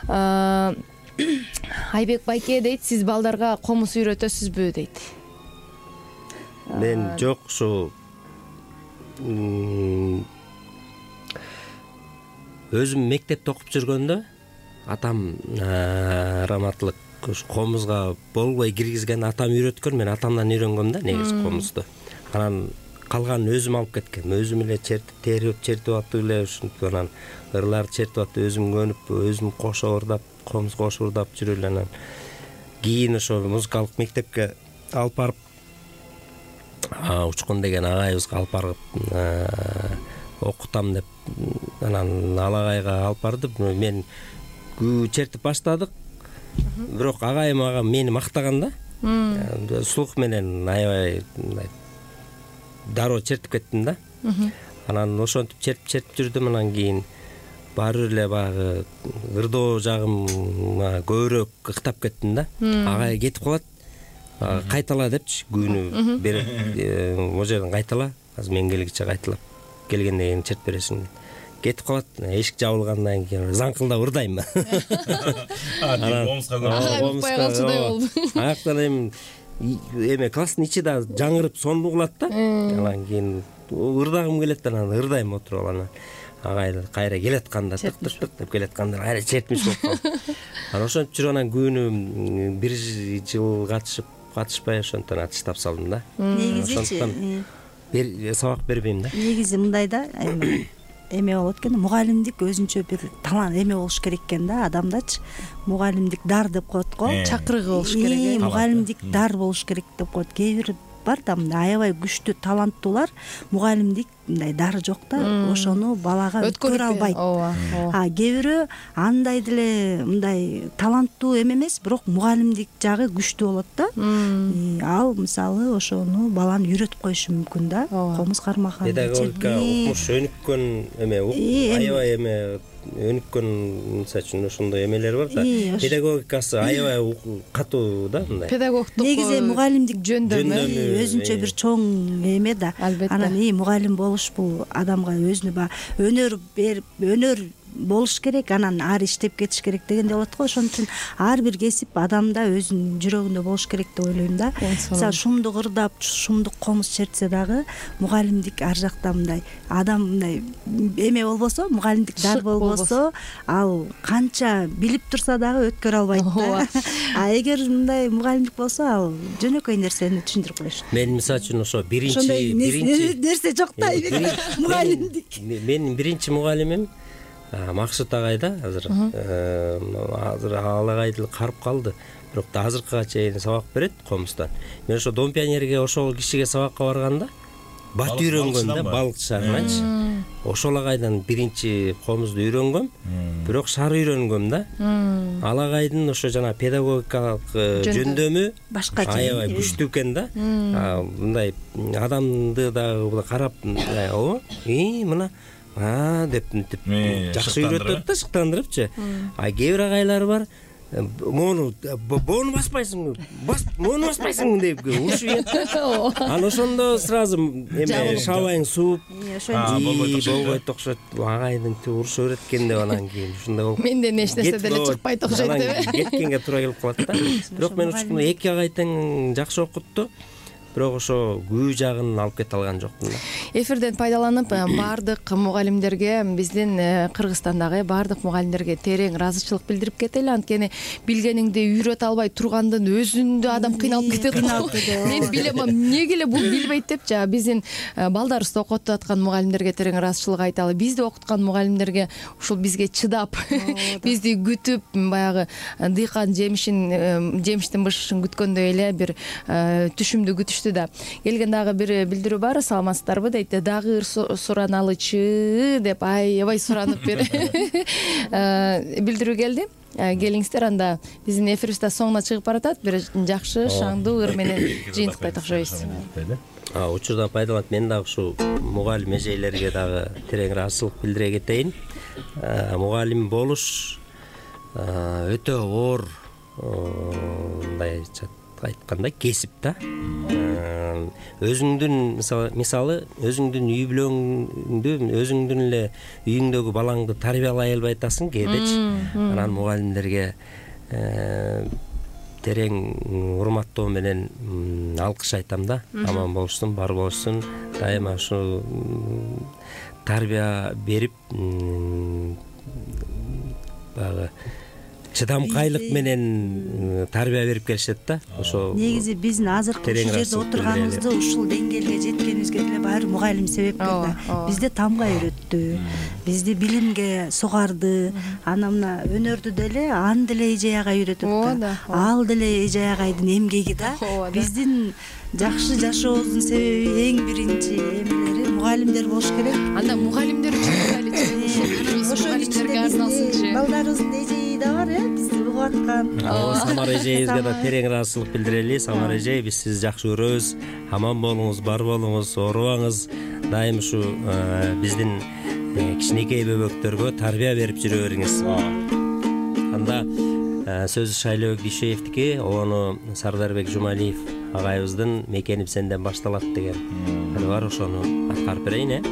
Айбек байке дейт, сиз балдарга комуз үйрөтөсүзбү дейт. Мен жок, ушу өзүм мектепте окуп жүргөндө атам раматтылык ушу комузга болбой киргизген, атам үйрөткөн, мен атамдан үйрөнгөм да негизи комузду. Анан калганын өзүм алып кеткем. Өзүм эле чертип, терип, чертип атып эле ушинтип анан ырларды чертип атып, өзүм көнүп, өзүм кошо ырдап, комуз кошо ырдап жүрүп эле анан кийин ошо музыкалык мектепке алып барып, Учкун деген агайыбызга алып барып окутам деп анан алагайга алып бардып, мен күү чертип баштадык. Бирок агайым ага мени мактаган да. Слух менен аябай дароо чертип кеттим да. Анан ошентип чертип чертип жүрдүм. Анан кийин баары эле баягы ырдоо жагым көбүрөөк ыктап кеттим да. Агай кетип калат. Кайтала депчи, күнү берип, могу жерден кайтала. Азыр мен келгиче кайталап келгенден кийин чертип бересиң дейт. Кетип калат. Эшик жабылгандан кийин заңкылдап ырдайм. Анан комузга болду. Аяктан эми эме класстын ичи да жаңырып сонду кылат да. Анан кийин ырдагым келет, анан ырдайм отуруп анан агай кайра келатканда тык тык тык деп келатканда кайра чертмиш болуп калды. Анан ошентип жүрүп анан күнү бир жыл катышып катышпай ошондон атташтап салдым да. Негизичи бир сабак бербейм да. Негизи мындай да, эме болот экен, мугалимдик өзүнчө бир талант эме болуш керек экен да, адамдачы. Мугалимдик дар деп коет го, чакырыгы болуш керек. Мугалимдик дар болуш керек деп коет. Кээ бир бар да, мындай аябай күчтүү таланттуулар, мугалимдик мындай дар жок да, ошону балага өткөрө албайт. А кээ бирөө андай деле мындай таланттуу эме эмес, бирок мугалимдик жагы күчтүү болот да. Ал мисалы ошону баланы үйрөтүп коюшу мүмкүн да. Комуз кармаган, педагогика укмуш өнүккөн эме, аябай эме өнүккөн, мисалы үчүн ошондой эмелер бар да. Педагогикасы аябай катуу да, мындай. Педагогдук негизи мугалимдик жөндөмү өзүнчө бир чоң эме да. Анан и мугалим болуш бул адамга өзүнө ба өнөр берип, өнөр болуш керек, анан ары иштеп кетиш керек дегендей болот го. Ошон үчүн ар бир кесип адамда өзүнүн жүрөгүндө болуш керек деп ойлойм да. Мисалы шумду кырдап, шумду комуз чертсе дагы мугалимдик ар жакта мындай адам мындай эме болбосо, мугалимдик дар болбосо, ал канча билип турса дагы өткөрө албайт да. А эгер мындай мугалимдик болсо, ал жөнөкөй нерсени түшүндүрүп коет. Мен мисалы үчүн ошо биринчи биринчи нерсе жок да, мугалимдик. Менин биринчи мугалимим Максут агай да, азыр азыр ал агай деле карып калды, бирок да азыркыга чейин сабак берет комуздан. Мен ошо Дом пионерге ошол кишиге сабакка барганда бат үйрөнгөм да, балыкчыларынчы. Ошол агайдан биринчи комузду үйрөнгөм, бирок шар үйрөнгөм да. Ал агайдын ошо жана педагогикалык жөндөмү башкача, аябай күчтүү экен да. Мындай адамды дагы карап, о, и мына а деп жакшы үйрөтөт да, шыктандырыпчы. А кээ бир агайлар бар, мону бону баспайсыңбы, мону баспайсыңбы деп урушуп кетет. Анан ошондо сразу эме шабайың сууп, болбойт окшойт. Агайдын урушуп берет экен деп анан кийин ушундай болуп. Менден эч нерсе деле чыкпайт окшойт деп. Кеткенге туура келип калат да. Бирок мен ушул эки агай тең жакшы окутту. Бирок ошо күйүү жагын алып кете алган жокмун да. Эфирден пайдаланып, баардык мугалимдерге, биздин Кыргызстандагы баардык мугалимдерге терең ыраазычылык билдирип кетели. Анткени билгениңди үйрөтө албай тургандын өзүндө адам кыйналып кетет. Мен билем, эмнеге эле бул билбейт деп, жана биздин балдарыбызды окутуп аткан мугалимдерге терең ыраазычылык айталы. Бизди окуткан мугалимдерге ушул бизге чыдап, бизди күтүп, баягы дыйкан жемишин, жемиштин бышышын күткөндөй эле бир түшүмдү күтүш да. Келген дагы бир билдирүү бар, саламатсыздарбы дейт. Дагы сураналычы деп аябай суранып бир билдирүү келди. Келиңиздер, анда биздин эфирибизде соңуна чыгып баратат. Бир жакшы шаңдуу ыр менен жыйынтыктайт окшойбуз. Учурдан пайдаланып мен дагы ушул мугалим эжелерге дагы терең ыраазычылык билдире кетейин. Мугалим болуш өтө оор, мындай айткандай кесип да. Өзүңдүн мисалы өзүңдүн үй бүлөңдү, өзүңдүн эле үйүңдөгү балаңды тарбиялай албай атасың кээдечи. Анан мугалимдерге терең урматтоо менен алкыш айтам да. Аман болушсун, бар болушсун. Дайыма ушу тарбия берип, багы чыдамкайлык менен тарбия берип келишет да. Ошо негизи биздин азыркы ушул жерде отурганыбызды ушул деңгээлге жеткенибизге деле баары мугалим себепкер да. Бизди тамга үйрөттү, бизди билимге сугарды. Анан мына өнөрдү деле аны деле эже агай үйрөтөт да. Ал деле эже агайдын эмгеги да. Биздин жакшы жашообуздун себеби эң биринчи эмелери мугалимдер болуш керек. Анда мугалимдер үчүн мугалимдерге арналсынчы. Балдарыбыздын эжеи да бар, э, бизди угуп аткан. Самар эжебизге да терең ыраазычылык билдирели. Самар эже, биз сизди жакшы көрөбүз. Аман болуңуз, бар болуңуз, оорубаңыз. Дайым ушу биздин кичинекей бөбөктөргө тарбия берип жүрө бериңиз. Анда сөз Шайлообек Дүйшеевдики, ону Сардарбек Жумалиев агайыбыздын Мекеним сенден башталат деген аны бар, ошону аткарып берейин, э.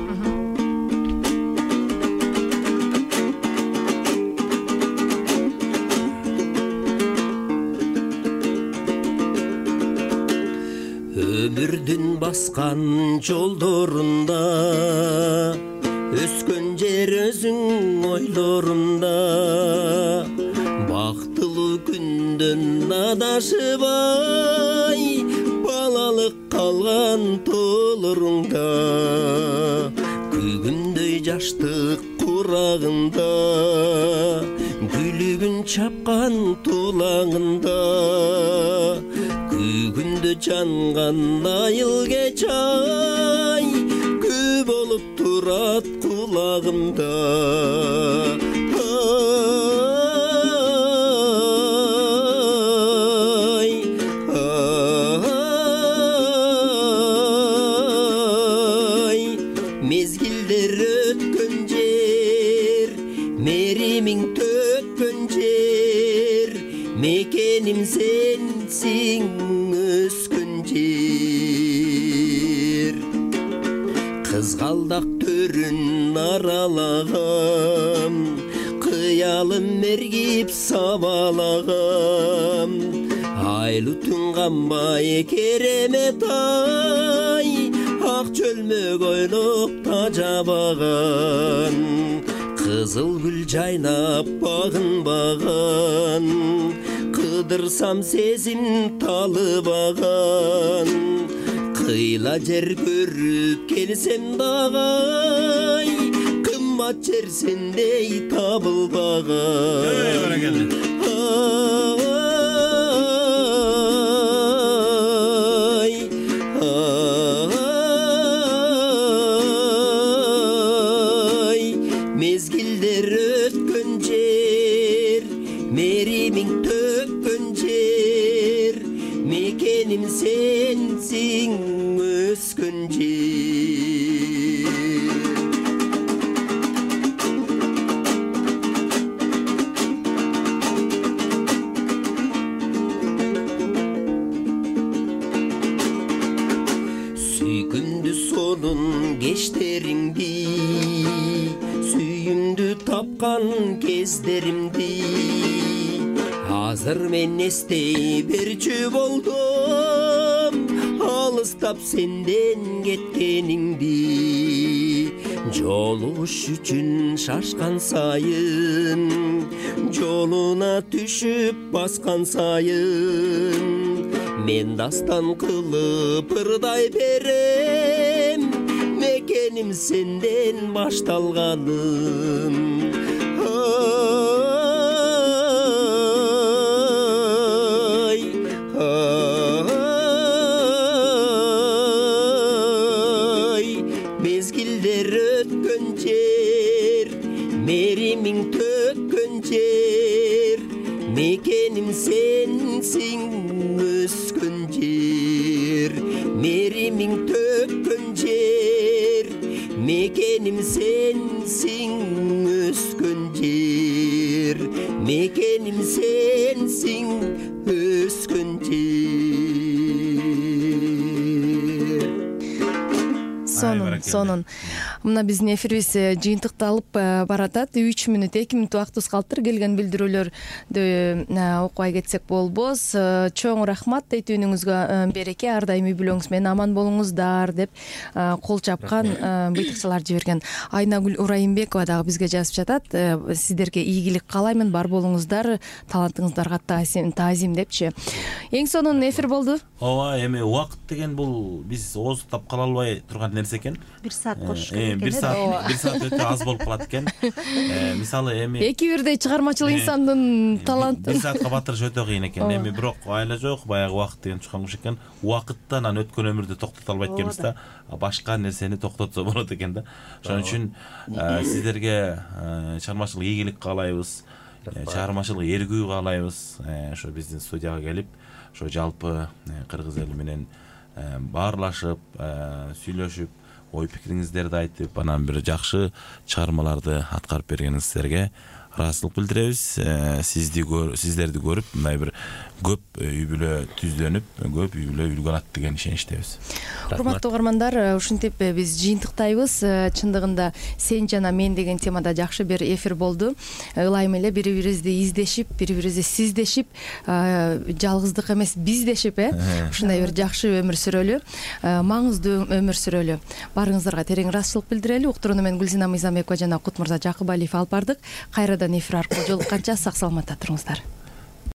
Өмүрдүн баскан жолдорунда өскөн жер өзүң ойлорунда, бактылуу күндөн адашыбай балалык калган тоолоруңда, күгүндөй жаштык курагында, күлүгүн чапкан тулаңында, күгүндө жанган айыл кеч ай күү болуп турат кулагымда. Мезгилдер өткөн жер, меримиң төккөн жер, мекеним сенсиң өскөн жер. Кызгалдак төрүн аралагам, аялым мергип сабалагам айлы түн камбай керемет ай ак чөлмө койлукта жабаган кызыл гүл жайнап багынбаган кыдырсам сезим талыбаган кыйла жер көрүп келсем дагы кымбат жер сендей табылбаган мезгилдер өткөн жер меримиң төккөн жер мекеним сенсиң өскөн жер сүйкүмдү сонун кечтериңди сүйүмдү тапкан кездеримди азыр мен эстей берчү болдум алыстап сенден кеткениңди жолугуш үчүн шашкан сайын жолуна түшүп баскан сайын мен дастан кылып ырдай берем мекеним сенден башталганым ай ай мезгилдер өткөн жер меримиң төккөн жер мекеним сенсиң өскөн жер меримиң төккөн жер мекеним сенсиң өскөн жер мекеним сенсиң өскөн жер сонун сонун мына биздин эфирибиз жыйынтыкталып баратат үч мүнөт эки мүнөт убактыбыз калыптыр келген билдирүүлөрдү окубай кетсек болбос чоң рахмат айтүүнүңүзгө береке ар дайым үй бүлөңүз менен аман болуңуздар деп кол чапкан быйтыкчалар жиберген Айнагүл Урайымбекова дагы бизге жазып жатат сиздерге ийгилик каалаймын бар болуңуздар талантыңыздарга таазим депчи эң сонун эфир болду ооба эми убакыт деген бул биз ооздуктап кала албай турган нерсе экен бир саат кош керек бир саат бир саат өтө аз болуп калат экен мисалы эми эки бирдей чыгармачыл инсандын таланты бир саатка батырыш өтө кыйын экен эми бирок айла жок баягы убакыт деген чыккан куш экен убакытты анан өткөн өмүрдү токтото албайт экенбиз да башка нерсени токтотсо болот экен да ошон үчүн сиздерге чыгармачылык ийгилик каалайбыз чыгармачылык эргүү каалайбыз ошо биздин студияга келип ошо жалпы кыргыз эли менен баарлашып сүйлөшүп ой пикириңиздерди айтып анан бир жакшы чыгармаларды аткарып бергениңиздерге ыраазычылык билдиребиз сизди сиздерди көрүп мындай бир көп үй бүлө түздөнүп көп үй бүлө үлгүлөнөт деген ишеничтебиз. Урматтуу угармандар, ушинтип биз жыйынтыктайбыз. Чындыгында сен жана мен деген темада жакшы бир эфир болду. Ылайым эле бири-бирибизди издешип, бири-бирибизди сиздешип, жалгыздык эмес биздешип, э ушундай бир жакшы өмүр сүрөлү, маңыздуу өмүр сүрөлү. Барыңыздарга терең ыраазычылык билдирели. Уктурууну мен Гүлзина Мыйзамбекова жана Кут Мырза Жакып Алиев алып бардык. Кайрадан эфир аркылуу жолукканча сак саламатта туруңуздар.